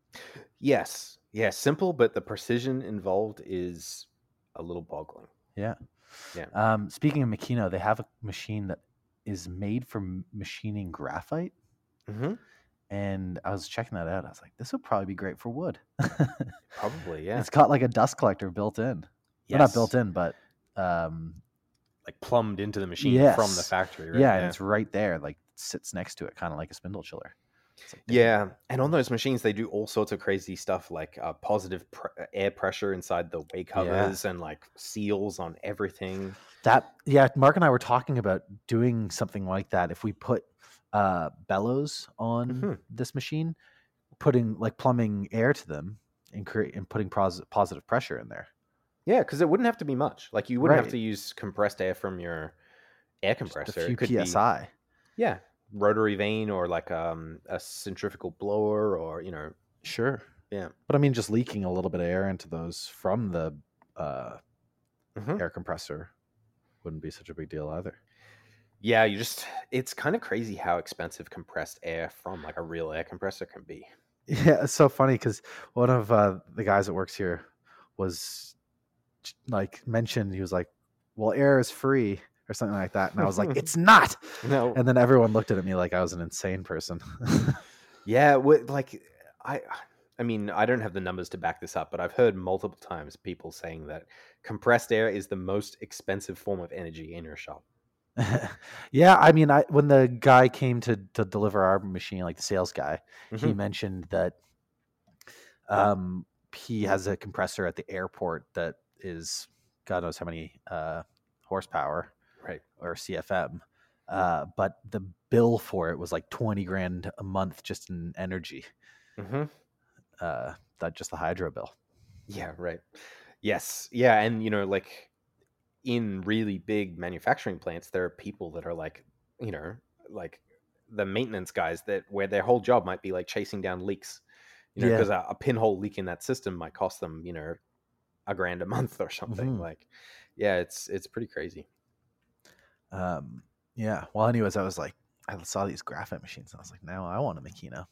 Yes, yeah, simple, but the precision involved is a little boggling. Yeah. Yeah. Um, speaking of Makino, they have a machine that is made for m- machining graphite. Mm-hmm. And I was checking that out. I was like, this would probably be great for wood. Probably, yeah. It's got like a dust collector built in. Yes. Well, not built in, but um, like plumbed into the machine yes. from the factory, right? Yeah, and it's right there, like sits next to it, kind of like a spindle chiller. It's like, damn. Yeah, and on those machines, they do all sorts of crazy stuff, like uh, positive pr- air pressure inside the way covers and like seals on everything. That yeah, Mark and I were talking about doing something like that. If we put uh, bellows on Mhm. this machine, putting like plumbing air to them and create and putting pos- positive pressure in there. Yeah, because it wouldn't have to be much. Like you wouldn't Right. have to use compressed air from your air Just compressor. a few It could P S I. be yeah, rotary vane or like um, a centrifugal blower, or you know, Sure. yeah. But I mean, just leaking a little bit of air into those from the uh, Mhm. air compressor wouldn't be such a big deal either. Yeah, you just it's kind of crazy how expensive compressed air from like a real air compressor can be. Yeah, it's so funny because one of uh, the guys that works here was like mentioned, he was like, well, air is free or something like that. And I was like, it's not. No. And then everyone looked at me like I was an insane person. Yeah, wh- like I I mean, I don't have the numbers to back this up, but I've heard multiple times people saying that compressed air is the most expensive form of energy in your shop. Yeah, I mean, I when the guy came to to deliver our machine, like the sales guy, he Mhm. mentioned that um, he has a compressor at the airport that is God knows how many uh, horsepower, Right. or C F M. Uh, but the bill for it was like twenty grand a month just in energy. Mm-hmm. Uh, that just the hydro bill. Yeah, right. Yes. Yeah, and you know, like in really big manufacturing plants, there are people that are like, you know, like the maintenance guys that where their whole job might be like chasing down leaks. You know, Yeah. because a, a pinhole leak in that system might cost them, you know, a grand a month or something. Mhm. Like, yeah, it's it's pretty crazy. Um, yeah. Well, anyways, I was like, I saw these graphite machines, and I was like, now I want a Makino.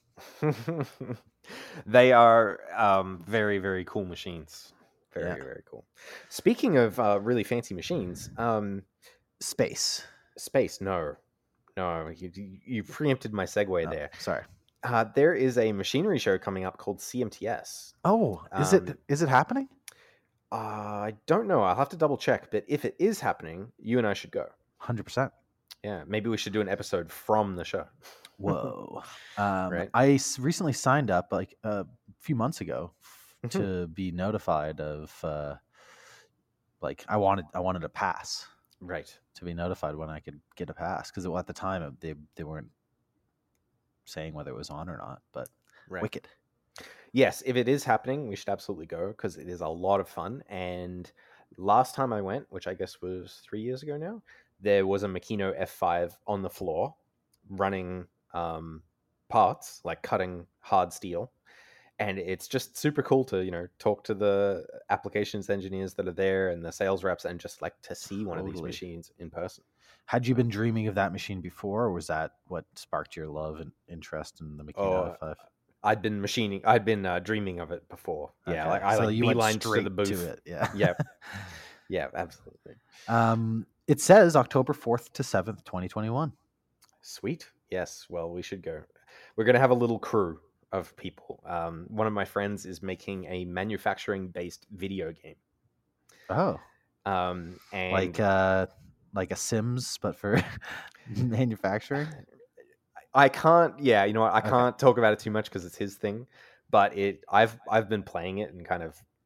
They are um, very, very cool machines. Very, Yeah. very cool. Speaking of uh, really fancy machines, um, Space. space, no. No, you, you- you preempted my segue Oh, there. sorry. Uh, there is a machinery show coming up called C M T S. Oh, is Um, it is it happening? Uh, I don't know. I'll have to double check. But if it is happening, you and I should go. one hundred percent. Yeah, maybe we should do an episode from the show. Whoa. Um, Right. I s- recently signed up like a few months ago f- Mhm. to be notified of uh, like I wanted I wanted a pass Right. to be notified when I could get a pass because at the time it- they they weren't saying whether it was on or not. But Right. wicked. Yes, if it is happening, we should absolutely go because it is a lot of fun. And last time I went, which I guess was three years ago now, there was a Makino F five on the floor running um, parts, like cutting hard steel. And it's just super cool to, you know, talk to the applications engineers that are there and the sales reps and just like to see one of these Totally. machines in person. Had you been dreaming of that machine before, or was that what sparked your love and interest in the Makino Oh, F five? I'd been machining, I'd been uh, dreaming of it before. Yeah, Okay, like I so like you went beelined to straight the booth. to it. Yeah. Yeah. Yeah, absolutely. Um, it says October fourth to seventh, twenty twenty-one. Sweet. Yes. Well, we should go. We're going to have a little crew of people. Um, one of my friends is making a manufacturing-based video game. Oh, Um, and like uh, like a Sims, but for manufacturing. I can't. Yeah, you know what? I Okay. can't talk about it too much because it's his thing. But it, I've, I've been playing it and kind of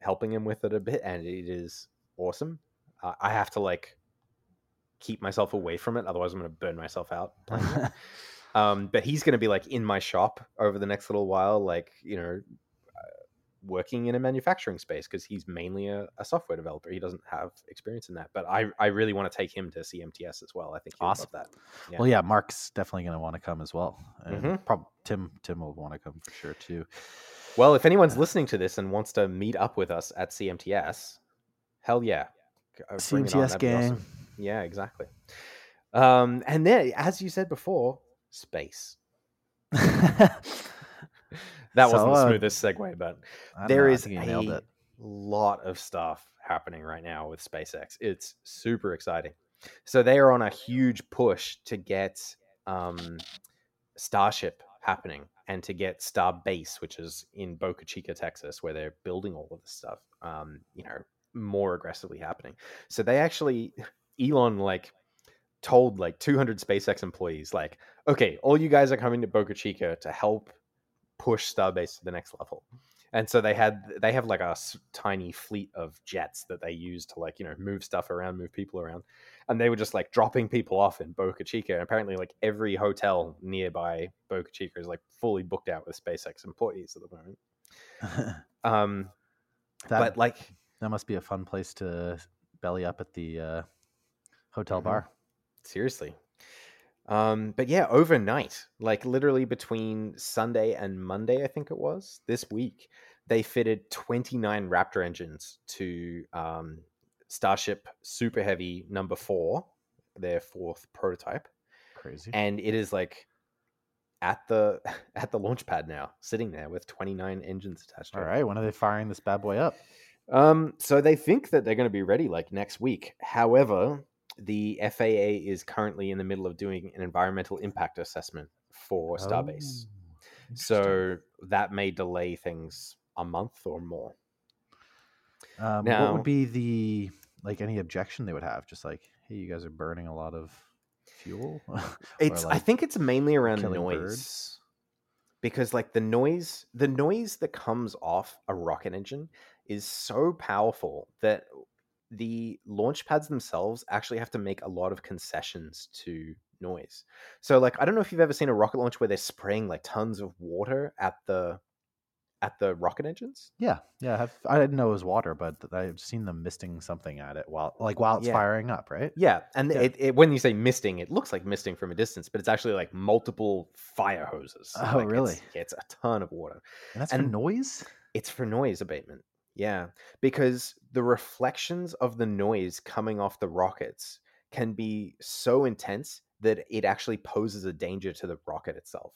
helping him with it a bit, and it is awesome. Uh, I have to like keep myself away from it, otherwise I'm going to burn myself out playing it. Um, but he's going to be like in my shop over the next little while, like, you know, uh, working in a manufacturing space, because he's mainly a, a software developer. He doesn't have experience in that. But I, I really want to take him to C M T S as well. I think he'll Awesome. love that. Yeah. Well, yeah, Mark's definitely going to want to come as well. And Mhm. prob- Tim Tim will want to come for sure too. Well, if anyone's listening to this and wants to meet up with us at C M T S, hell yeah. Uh, bring it on. C M T S That'd be gang. awesome. Yeah, exactly. Um, and then, as you said before, space. That So, wasn't the uh, smoothest segue, but I don't there know, I is think you nailed a it. lot of stuff happening right now with SpaceX. It's super exciting. So they are on a huge push to get um, Starship happening and to get Starbase, which is in Boca Chica, Texas, where they're building all of this stuff, um, you know, more aggressively happening. So they actually, Elon, like, told like two hundred SpaceX employees, like, okay, all you guys are coming to Boca Chica to help push Starbase to the next level. And so they had they have like a s- tiny fleet of jets that they use to, like, you know, move stuff around, move people around, and they were just like dropping people off in Boca Chica. And apparently, like, every hotel nearby Boca Chica is like fully booked out with SpaceX employees at the moment. Um, that but like, that must be a fun place to belly up at the uh, hotel Mhm. bar. seriously. Um, but yeah, overnight, like literally between Sunday and Monday, I think it was this week, they fitted twenty-nine Raptor engines to um, Starship Super Heavy number four, their fourth prototype, Crazy. and it is like at the at the launch pad now, sitting there with twenty-nine engines attached to All it. right, when are they firing this bad boy up? Um, so they think that they're going to be ready like next week. However, the F A A is currently in the middle of doing an environmental impact assessment for Starbase. Oh, interesting. So that may delay things a month or more. Um, what Now- would be the like any objection they would have? Just like, hey, you guys are burning a lot of fuel. Or, It's I like, think it's mainly around killing noise. birds? Because like the noise the noise that comes off a rocket engine is so powerful that the launch pads themselves actually have to make a lot of concessions to noise. So like, I don't know if you've ever seen a rocket launch where they're spraying like tons of water at the at the rocket engines. Yeah, yeah. I, have, I didn't know it was water, but I've seen them misting something at it while, like, while it's Yeah. firing up, right? Yeah, and Yeah. It, it, when you say misting, it looks like misting from a distance, but it's actually like multiple fire hoses. Oh, Like, really? It's, it's a ton of water. And that's for And- noise. It's for noise abatement. Yeah, because the reflections of the noise coming off the rockets can be so intense that it actually poses a danger to the rocket itself.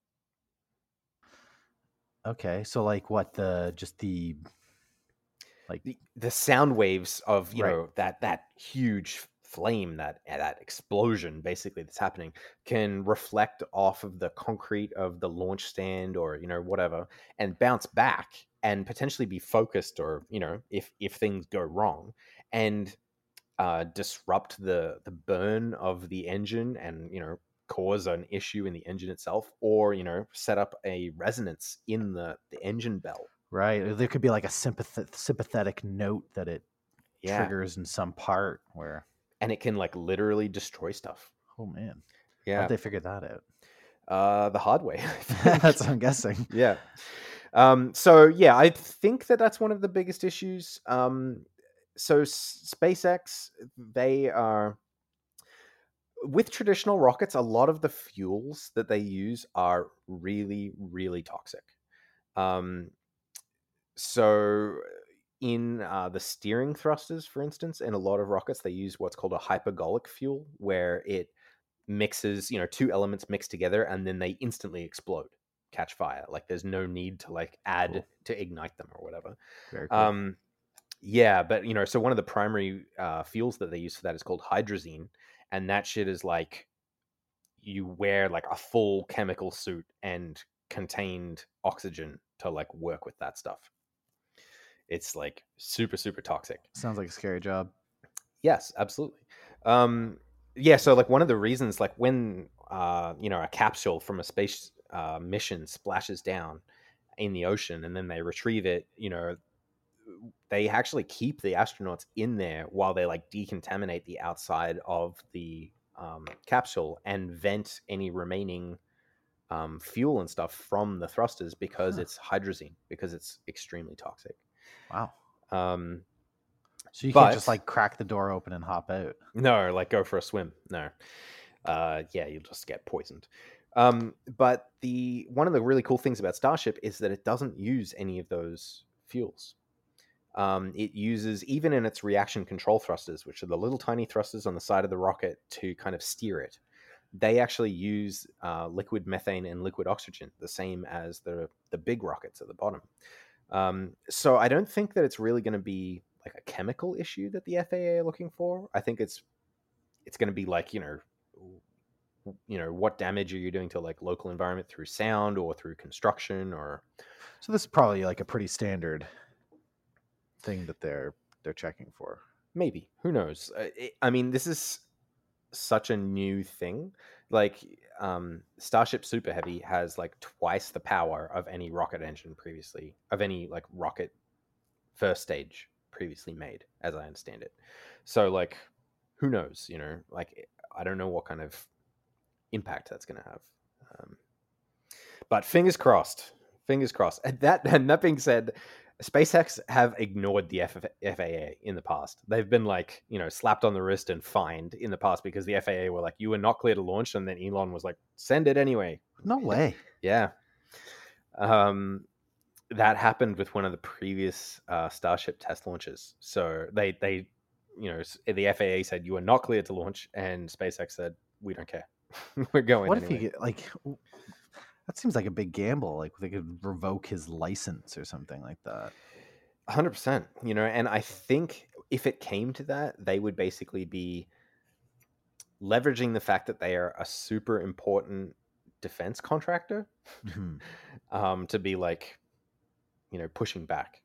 Okay, so like what the just the like The, the sound waves of, you Right. know, that that huge flame, that that explosion basically that's happening, can reflect off of the concrete of the launch stand, or, you know, whatever, and bounce back and potentially be focused, or, you know, if if things go wrong, and uh, disrupt the the burn of the engine, and, you know, cause an issue in the engine itself, or, you know, set up a resonance in the the engine bell. right. There could be like a sympath- sympathetic note that it Yeah, triggers in some part where, and it can like literally destroy stuff. oh man, Yeah, how'd they figure that out? uh, the hard way. I think. That's what I'm guessing. Yeah. Um, so yeah, I think that that's one of the biggest issues. Um, so S- SpaceX, they are, with traditional rockets, a lot of the fuels that they use are really, really toxic. Um, so in uh, the steering thrusters, for instance, in a lot of rockets, they use what's called a hypergolic fuel, where it mixes, you know, two elements mixed together, and then they instantly explode, catch fire. Like, there's no need to like add Cool. to ignite them or whatever. Very cool. Um, yeah, but, you know, so one of the primary uh, fuels that they use for that is called hydrazine, and that shit is like, you wear like a full chemical suit and contained oxygen to like work with that stuff. It's like super, super toxic. Sounds like a scary job. Yes, absolutely. Um, yeah, so like one of the reasons, like when uh, you know, a capsule from a space uh, mission splashes down in the ocean, and then they retrieve it, you know, they actually keep the astronauts in there while they like decontaminate the outside of the um, capsule and vent any remaining um, fuel and stuff from the thrusters because Huh. it's hydrazine, because it's extremely toxic. Wow. Um, So you but, can't just like crack the door open and hop out. No, like go for a swim. No. Uh, yeah, you'll just get poisoned. Um, but the one of the really cool things about Starship is that it doesn't use any of those fuels. Um, it uses, even in its reaction control thrusters, which are the little tiny thrusters on the side of the rocket to kind of steer it, they actually use uh, liquid methane and liquid oxygen, the same as the the big rockets at the bottom. Um, so I don't think that it's really going to be like a chemical issue that the F A A are looking for. I think it's it's going to be like, you know, you know, what damage are you doing to like local environment through sound or through construction or. So this is probably like a pretty standard thing that they're they're checking for. Maybe, who knows? Uh, it, I mean, this is such a new thing. Like um, Starship Super Heavy has like twice the power of any rocket engine previously, of any like rocket first stage previously made, as I understand it. So like, who knows? You know, like I don't know what kind of impact that's going to have. Um, but fingers crossed. Fingers crossed. And that and that being said, SpaceX have ignored the F A A in the past. They've been like, you know, slapped on the wrist and fined in the past because the F A A were like, you were not clear to launch. And then Elon was like, send it anyway. No way. Yeah. Um, that happened with one of the previous uh, Starship test launches. So they, they, you know, the F A A said you were not cleared to launch. And SpaceX said, we don't care. We're going What anyway. if you get like, that seems like a big gamble. Like they could revoke his license or something like that. one hundred percent, you know, and I think if it came to that, they would basically be leveraging the fact that they are a super important defense contractor Mm-hmm. um, to be like, you know, pushing back.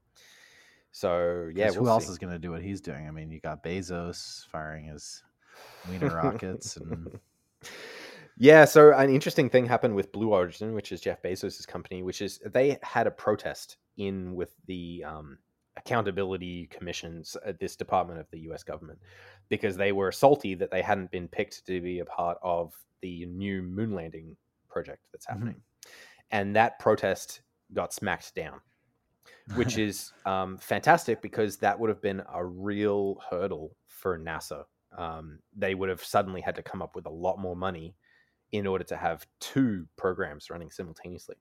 So, yeah, who we'll else see. is going to do what he's doing? I mean, you got Bezos firing his wiener rockets and yeah, so an interesting thing happened with Blue Origin, which is Jeff Bezos' company, which is they had a protest in with the um, accountability commissions at this department of the U S government because they were salty that they hadn't been picked to be a part of the new moon landing project that's happening. Mm-hmm. And that protest got smacked down, which is um, fantastic because that would have been a real hurdle for NASA. Um, they would have suddenly had to come up with a lot more money in order to have two programs running simultaneously.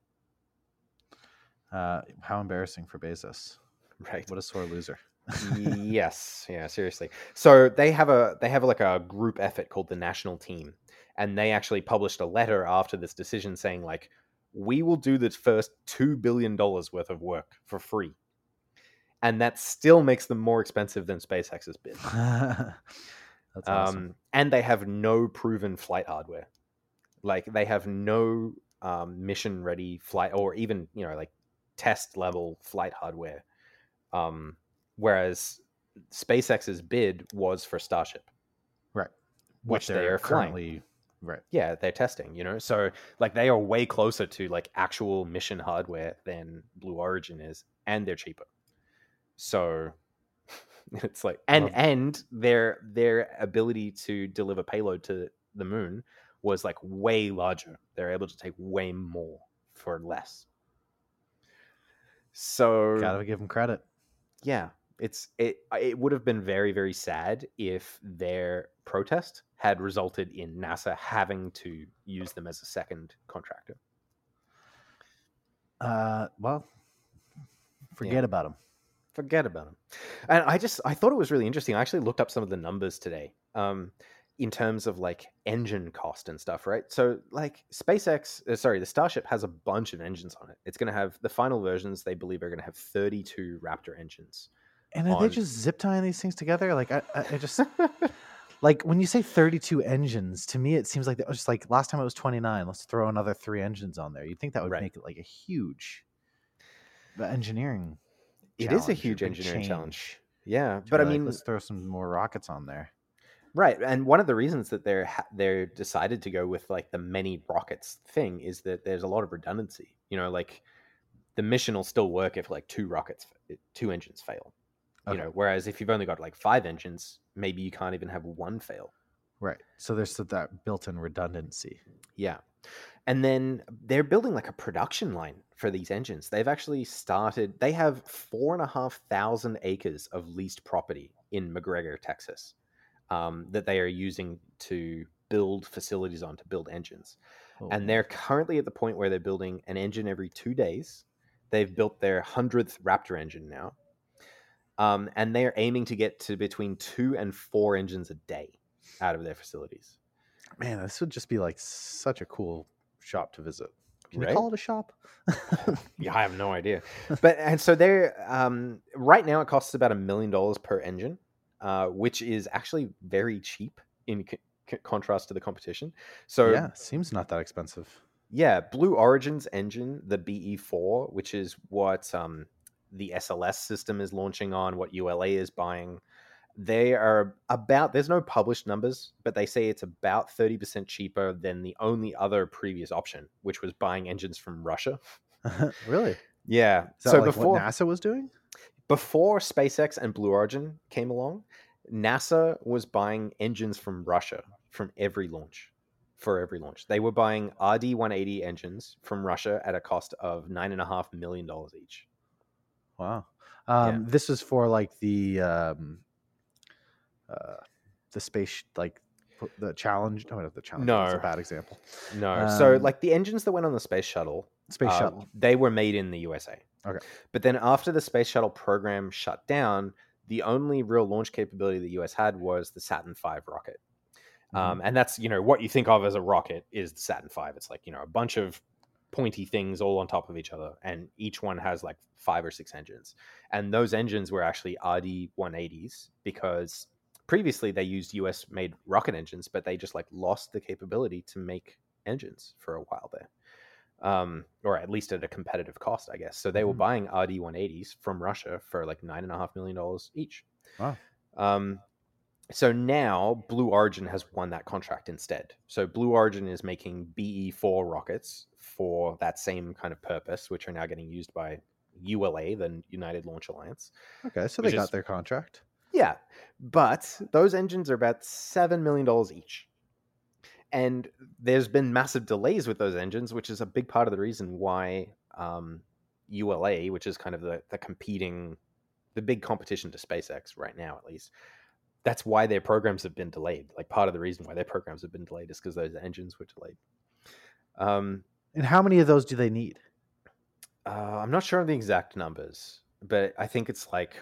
Uh, how embarrassing for Bezos. Right. What a sore loser. Yes. Yeah, seriously. So they have a they have like a group effort called the National Team. And they actually published a letter after this decision saying like, we will do the first two billion dollars worth of work for free. And that still makes them more expensive than SpaceX's bid. That's awesome. Um, and they have no proven flight hardware. Like they have no um, mission ready flight or even, you know, like test level flight hardware. Um, whereas SpaceX's bid was for Starship. Right. Which what they are currently, flying. Right. Yeah, they're testing, you know? So like they are way closer to like actual mission hardware than Blue Origin is, and they're cheaper. So it's like, and, Well, and their, their ability to deliver payload to the moon was like way larger. They're able to take way more for less. So gotta give them credit. Yeah, it's it. It would have been very, very sad if their protest had resulted in NASA having to use them as a second contractor. Uh, well, forget Yeah. about them. Forget about them. And I just I thought it was really interesting. I actually looked up some of the numbers today. Um, in terms of like engine cost and stuff, right? So like SpaceX, uh, sorry, the Starship has a bunch of engines on it. It's going to have the final versions. They believe are going to have thirty-two Raptor engines. And are on... they just zip tying these things together? Like I, I, I just like when you say thirty-two engines, to me it seems like that was just like last time it was twenty-nine. Let's throw another three engines on there. You'd think that would right. make it like a huge engineering. It is a huge engineering challenge. Yeah, but but I like, mean, let's throw some more rockets on there. Right, and one of the reasons that they're they're decided to go with like the many rockets thing is that there's a lot of redundancy. You know, like the mission will still work if like two rockets, two engines fail. You Okay. know, whereas if you've only got like five engines, maybe you can't even have one fail. Right. So there's that built-in redundancy. Yeah. And then they're building like a production line for these engines. They've actually started, they have four and a half thousand acres of leased property in McGregor, Texas, um, that they are using to build facilities on to build engines. Oh, and man. they're currently at the point where they're building an engine every two days. They've built their hundredth Raptor engine now. Um, and they're aiming to get to between two and four engines a day out of their facilities. Man, this would just be like such a cool shop to visit. Can Right? you call it a shop? Yeah, I have no idea. But and so they're um, right now it costs about a million dollars per engine, uh, which is actually very cheap in c- c- contrast to the competition. So Yeah, seems not that expensive. yeah, Blue Origin's engine, the B E four, which is what um, the S L S system is launching on, what U L A is buying. They are about, there's no published numbers, but they say it's about thirty percent cheaper than the only other previous option, which was buying engines from Russia. Really? Yeah. Is that So like before what NASA was doing? before SpaceX and Blue Origin came along, NASA was buying engines from Russia from every launch. For every launch, they were buying R D one eighty engines from Russia at a cost of nine and a half million dollars each. Wow. Um, Yeah. This is for like the um, uh, the space, like p- the challenge. No, not the challenge. That's a No. bad example. No. so, Um, like the engines that went on the space shuttle, Space uh, shuttle. they were made in the U S A. Okay. But then after the space shuttle program shut down, the only real launch capability the U S had was the Saturn five rocket. Mhm. Um, and that's, you know, what you think of as a rocket is the Saturn five. It's like, you know, a bunch of pointy things all on top of each other. And each one has like five or six engines. And those engines were actually R D one eighties because previously they used U S made rocket engines, but they just like lost the capability to make engines for a while there. Um, or at least at a competitive cost, I guess. So they were Mhm. buying R D one eighties from Russia for like nine and a half million dollars each. Wow. Um, so now Blue Origin has won that contract instead. So Blue Origin is making B E four rockets for that same kind of purpose, which are now getting used by U L A, the United Launch Alliance. Okay, so Which they got is- their contract. Yeah, but those engines are about seven million dollars each. And there's been massive delays with those engines, which is a big part of the reason why um, U L A, which is kind of the, the competing, the big competition to SpaceX right now, at least, that's why their programs have been delayed. Like part of the reason why their programs have been delayed is because those engines were delayed. Um, And how many of those do they need? uh, I'm not sure of the exact numbers, but I think it's like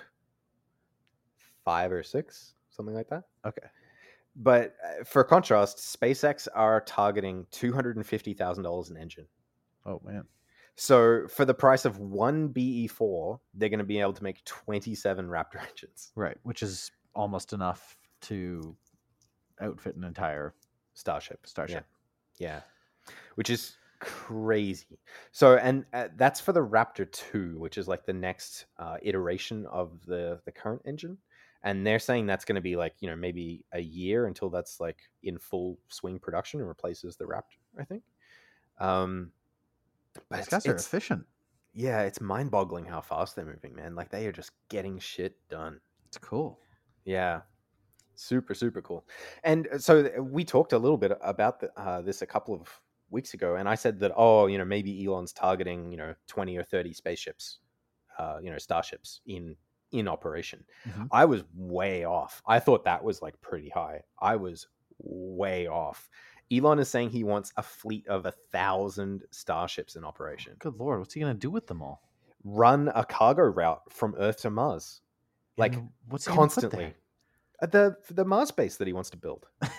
five or six, something like that. Okay. But uh, for contrast, SpaceX are targeting two hundred fifty thousand dollars an engine. Oh man. So for the price of one B E four, they're going to be able to make twenty-seven Raptor engines. Right, which is almost enough to outfit an entire Starship. starship. Yeah. yeah. Which is crazy. So, and uh, that's for the Raptor two, which is like the next uh, iteration of the, the current engine. And they're saying that's going to be like, you know, maybe a year until that's like in full swing production and replaces the Raptor, I think. Um, but These it's- guys are it's- efficient. Yeah, it's mind-boggling how fast they're moving, man. Like they are just getting shit done. It's cool. Yeah, super super cool. And so th- we talked a little bit about the, uh, this a couple of weeks ago, and I said that oh, you know, maybe Elon's targeting you know twenty or thirty spaceships, uh, you know, starships in in operation. Mhm. I was way off. I thought that was like pretty high. I was way off. Elon is saying he wants a fleet of a thousand starships in operation. Good lord, what's he gonna do with them all? Run a cargo route from Earth to Mars, like And what's he gonna put constantly. At the the Mars base that he wants to build. there?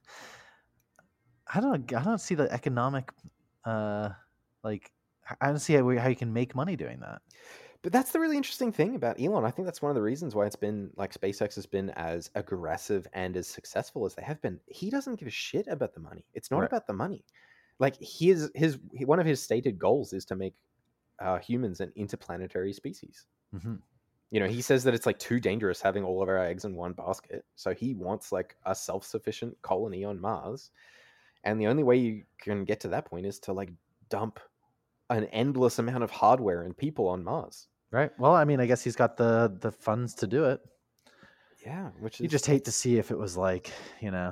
I don't. I don't see the economic. Uh, like I don't see how, how you can make money doing that. But that's the really interesting thing about Elon. I think that's one of the reasons why it's been like SpaceX has been as aggressive and as successful as they have been. He doesn't give a shit about the money. It's not Right. about the money. Like his his one of his stated goals is to make uh, humans an interplanetary species. Mm-hmm. You know, he says that it's like too dangerous having all of our eggs in one basket. So he wants like a self-sufficient colony on Mars. And the only way you can get to that point is to like dump an endless amount of hardware and people on Mars. Right. Well, I mean, I guess he's got the the funds to do it. Yeah, which is You just hate to see if it was like, you know,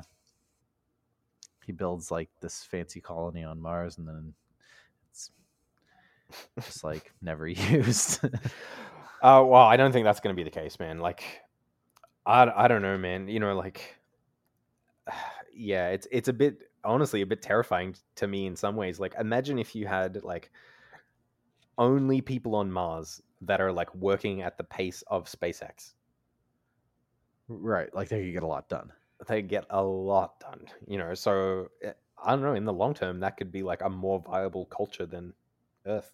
he builds like this fancy colony on Mars and then it's just like never used. uh, well, I don't think that's going to be the case, man. Like, I, I don't know, man. You know, like, yeah, it's it's a bit, honestly, a bit terrifying to me in some ways. Like, imagine if you had like only people on Mars that are like working at the pace of SpaceX. Right. Like they could get a lot done. They get a lot done, you know. So I don't know. In the long term, that could be like a more viable culture than Earth.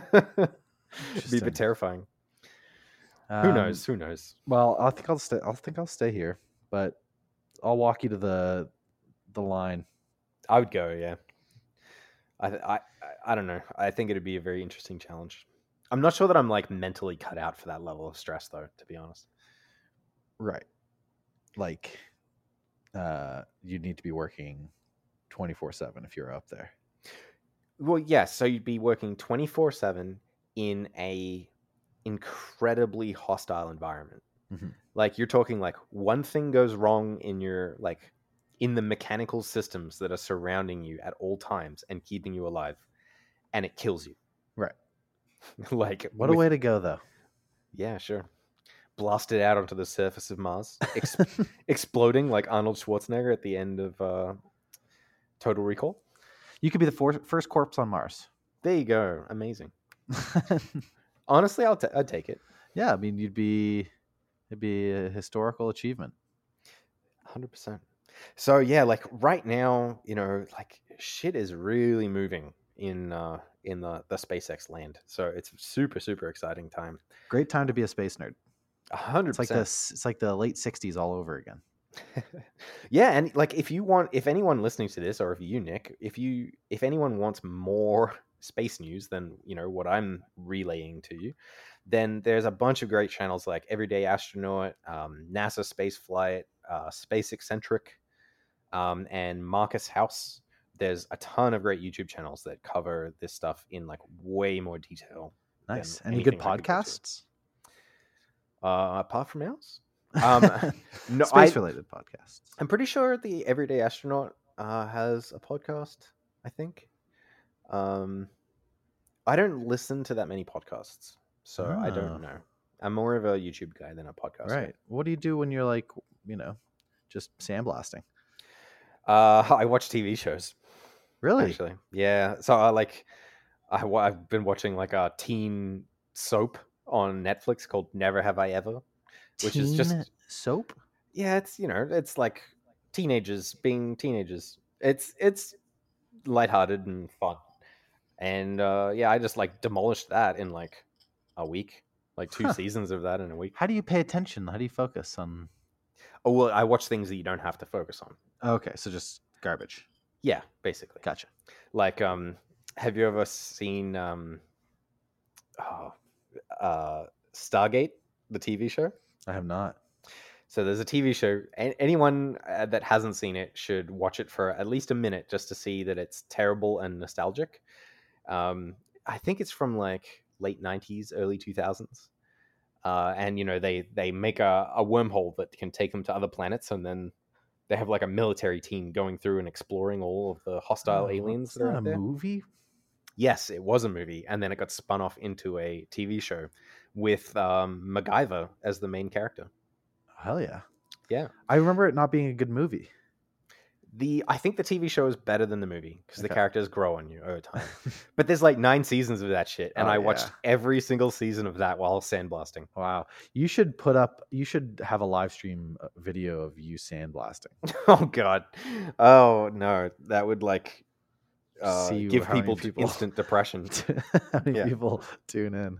It'd be a bit terrifying. Um, Who knows? Who knows? Well, I think I'll stay. I think I'll stay here, but I'll walk you to the the line. I would go. Yeah. I I I don't know. I think it'd be a very interesting challenge. I'm not sure that I'm like mentally cut out for that level of stress, though. To be honest. Right. Like, uh, you need to be working twenty-four seven if you're up there. Well, yes. Yeah, so you'd be working twenty-four seven in a incredibly hostile environment. Mm-hmm. Like you're talking like one thing goes wrong in your like in the mechanical systems that are surrounding you at all times and keeping you alive, and it kills you. Right. Like what with, a way to go, though. Yeah, sure. Blasted out onto the surface of Mars, ex- exploding like Arnold Schwarzenegger at the end of uh, Total Recall. You could be the for- first corpse on Mars. There you go. Amazing. Honestly, I'll t- I'd take it. Yeah, I mean, you'd be it'd be a historical achievement. one hundred percent. So yeah, like right now, you know, like shit is really moving in uh, in the the SpaceX land. So it's super super exciting time. Great time to be a space nerd. A hundred It's like percent. this. It's like the late sixties all over again. Yeah, and like if you want, if anyone listening to this, or if you, Nick, if you, if anyone wants more space news than you know what I'm relaying to you, then there's a bunch of great channels like Everyday Astronaut, um, NASA Space Flight, uh, Space Eccentric, um, and Marcus House. There's a ton of great YouTube channels that cover this stuff in like way more detail. Nice. Any good podcasts? Uh, apart from ours, um, no, space-related podcasts. I'm pretty sure the Everyday Astronaut uh, has a podcast. I think. Um, I don't listen to that many podcasts, so oh. I don't know. I'm more of a YouTube guy than a podcast Right. guy. What do you do when you're like, you know, just sandblasting? Uh, I watch T V shows. Really? Actually, yeah. So I like, I, I've been watching like a teen soap on Netflix called Never Have I Ever, which teen is just soap. Yeah, it's you know, it's like teenagers being teenagers. It's it's lighthearted and fun, and uh, yeah, I just like demolished that in like a week, like two huh. seasons of that in a week. How do you pay attention? How do you focus on? Oh well, I watch things that you don't have to focus on. Okay, so just garbage. Yeah, basically. Gotcha. Like, um, have you ever seen um, oh, uh, Stargate, the T V show? I have not. So there's a T V show. Anyone that hasn't seen it should watch it for at least a minute just to see that it's terrible and nostalgic. Um, I think it's from like late nineties, early two thousands. Uh, and, you know, they, they make a, a wormhole that can take them to other planets. And then they have like a military team going through and exploring all of the hostile oh, aliens that are out a there. Movie? Yes, it was a movie. And then it got spun off into a T V show with um, MacGyver as the main character. Hell yeah. Yeah. I remember it not being a good movie. The I think the T V show is better than the movie because okay. the characters grow on you over time. But there's like nine seasons of that shit, and oh, I yeah. watched every single season of that while sandblasting. Wow. You should put up, you should have a live stream video of you sandblasting. Oh, God. Oh, no. That would like uh, See give people, people instant depression. How many yeah. people tune in?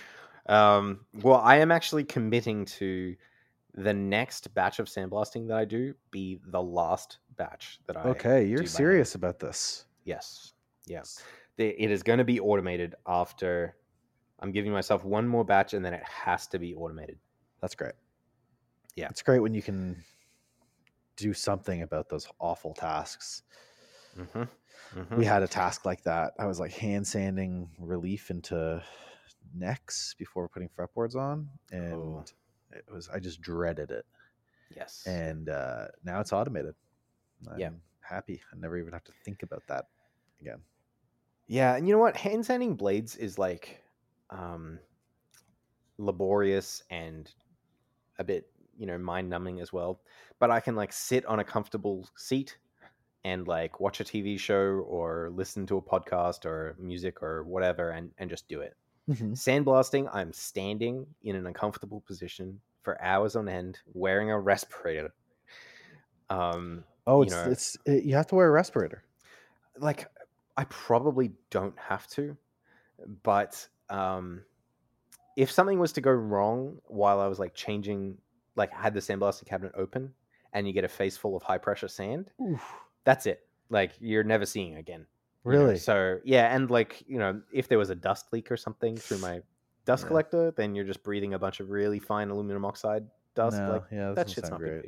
Um, well, I am actually committing to the next batch of sandblasting that I do be the last batch that I Okay, you're do serious hand. About this. Yes. Yes. It is going to be automated after I'm giving myself one more batch and then it has to be automated. That's great. Yeah. It's great when you can do something about those awful tasks. Mm-hmm. Mhm. we had a task like that. I was like hand sanding relief into necks before putting fretboards on, and Oh. it was I just dreaded it. Yes. And uh, now it's automated. I'm Yeah. happy. I never even have to think about that again. Yeah, and you know what? Hand sanding blades is like um, laborious and a bit, you know, mind numbing as well. But I can like sit on a comfortable seat and like watch a T V show or listen to a podcast or music or whatever and, and just do it. Mm-hmm. Sandblasting, I'm standing in an uncomfortable position for hours on end, wearing a respirator. Um, Oh, you it's know, it's it, you have to wear a respirator. like I probably don't have to, but um, if something was to go wrong while I was like changing, like I had the sandblasting cabinet open, and you get a face full of high pressure sand, Oof. that's it. Like you're never seeing again. you know? Really? So yeah, and like you know, if there was a dust leak or something through my dust Yeah. collector, then you're just breathing a bunch of really fine aluminum oxide dust. No, like yeah, that that doesn't shit's sound not big great. for you.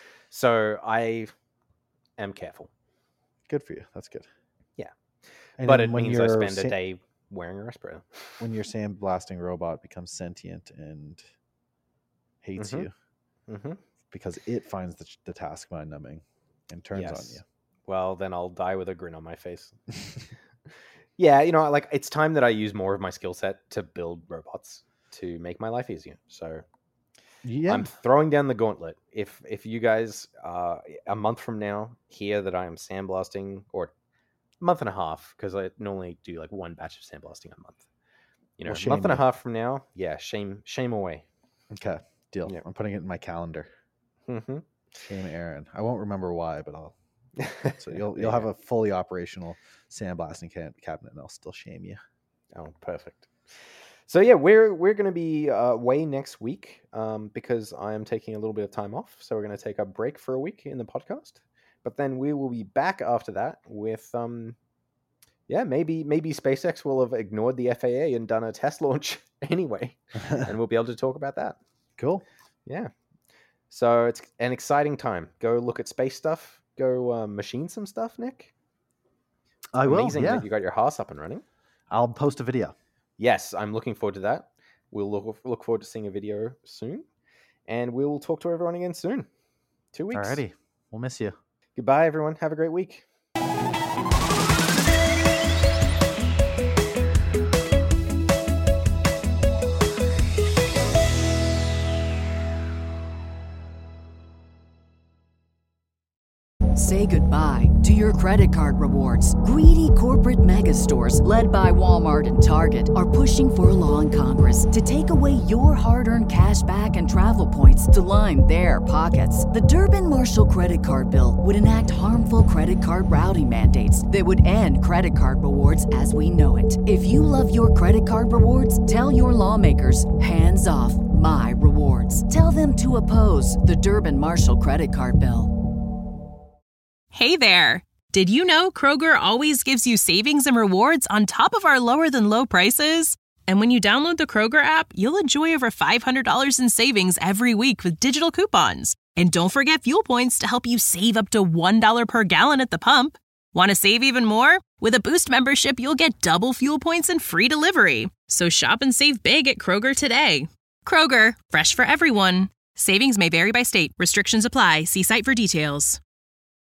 So I am careful. Good for you. That's good. Yeah. And But then it when means I your spend a sa- day wearing a respirator. when your sandblasting robot becomes sentient and hates Mhm. you Mm-hmm. because it finds the, the task mind numbing and turns Yes. on Well, then I'll die with a grin on my face. Yeah, you know, like it's time that I use more of my skill set to build robots to make my life easier. So you. Yeah. I'm throwing down the gauntlet. If if you guys uh, a month from now hear that I am sandblasting, or a month and a half, because I normally do like one batch of sandblasting a month. You know, We'll a month shame and a you. half from now, yeah, shame shame away. Okay. Deal. Yeah. I'm putting it in my calendar. Mm-hmm. Shame Aaron. I won't remember why, but I'll. So you'll There you'll you have go. a fully operational sandblasting ca- cabinet, and I'll still shame you. Oh, perfect. So yeah, we're we're going to be uh, away next week um, because I am taking a little bit of time off. So we're going to take a break for a week in the podcast, but then we will be back after that with um, yeah, maybe maybe SpaceX will have ignored the F A A and done a test launch anyway, and we'll be able to talk about that. Cool. Yeah. So it's an exciting time. Go look at space stuff. Go uh, machine some stuff, Nick. I will. Amazing Yeah. that you got your house up and running. I'll post a video. Yes, I'm looking forward to that. We'll look look forward to seeing a video soon, and we will talk to everyone again soon. Two weeks. Alrighty. We'll miss you. Goodbye, everyone. Have a great week. Say goodbye to your credit card rewards. Greedy corporate mega stores, led by Walmart and Target, are pushing for a law in Congress to take away your hard-earned cash back and travel points to line their pockets. The Durbin-Marshall credit card bill would enact harmful credit card routing mandates that would end credit card rewards as we know it. If you love your credit card rewards, tell your lawmakers, hands off my rewards. Tell them to oppose the Durbin-Marshall credit card bill. Hey there! Did you know Kroger always gives you savings and rewards on top of our lower-than-low prices? And when you download the Kroger app, you'll enjoy over five hundred dollars in savings every week with digital coupons. And don't forget fuel points to help you save up to one dollar per gallon at the pump. Want to save even more? With a Boost membership, you'll get double fuel points and free delivery. So shop and save big at Kroger today. Kroger, fresh for everyone. Savings may vary by state. Restrictions apply. See site for details.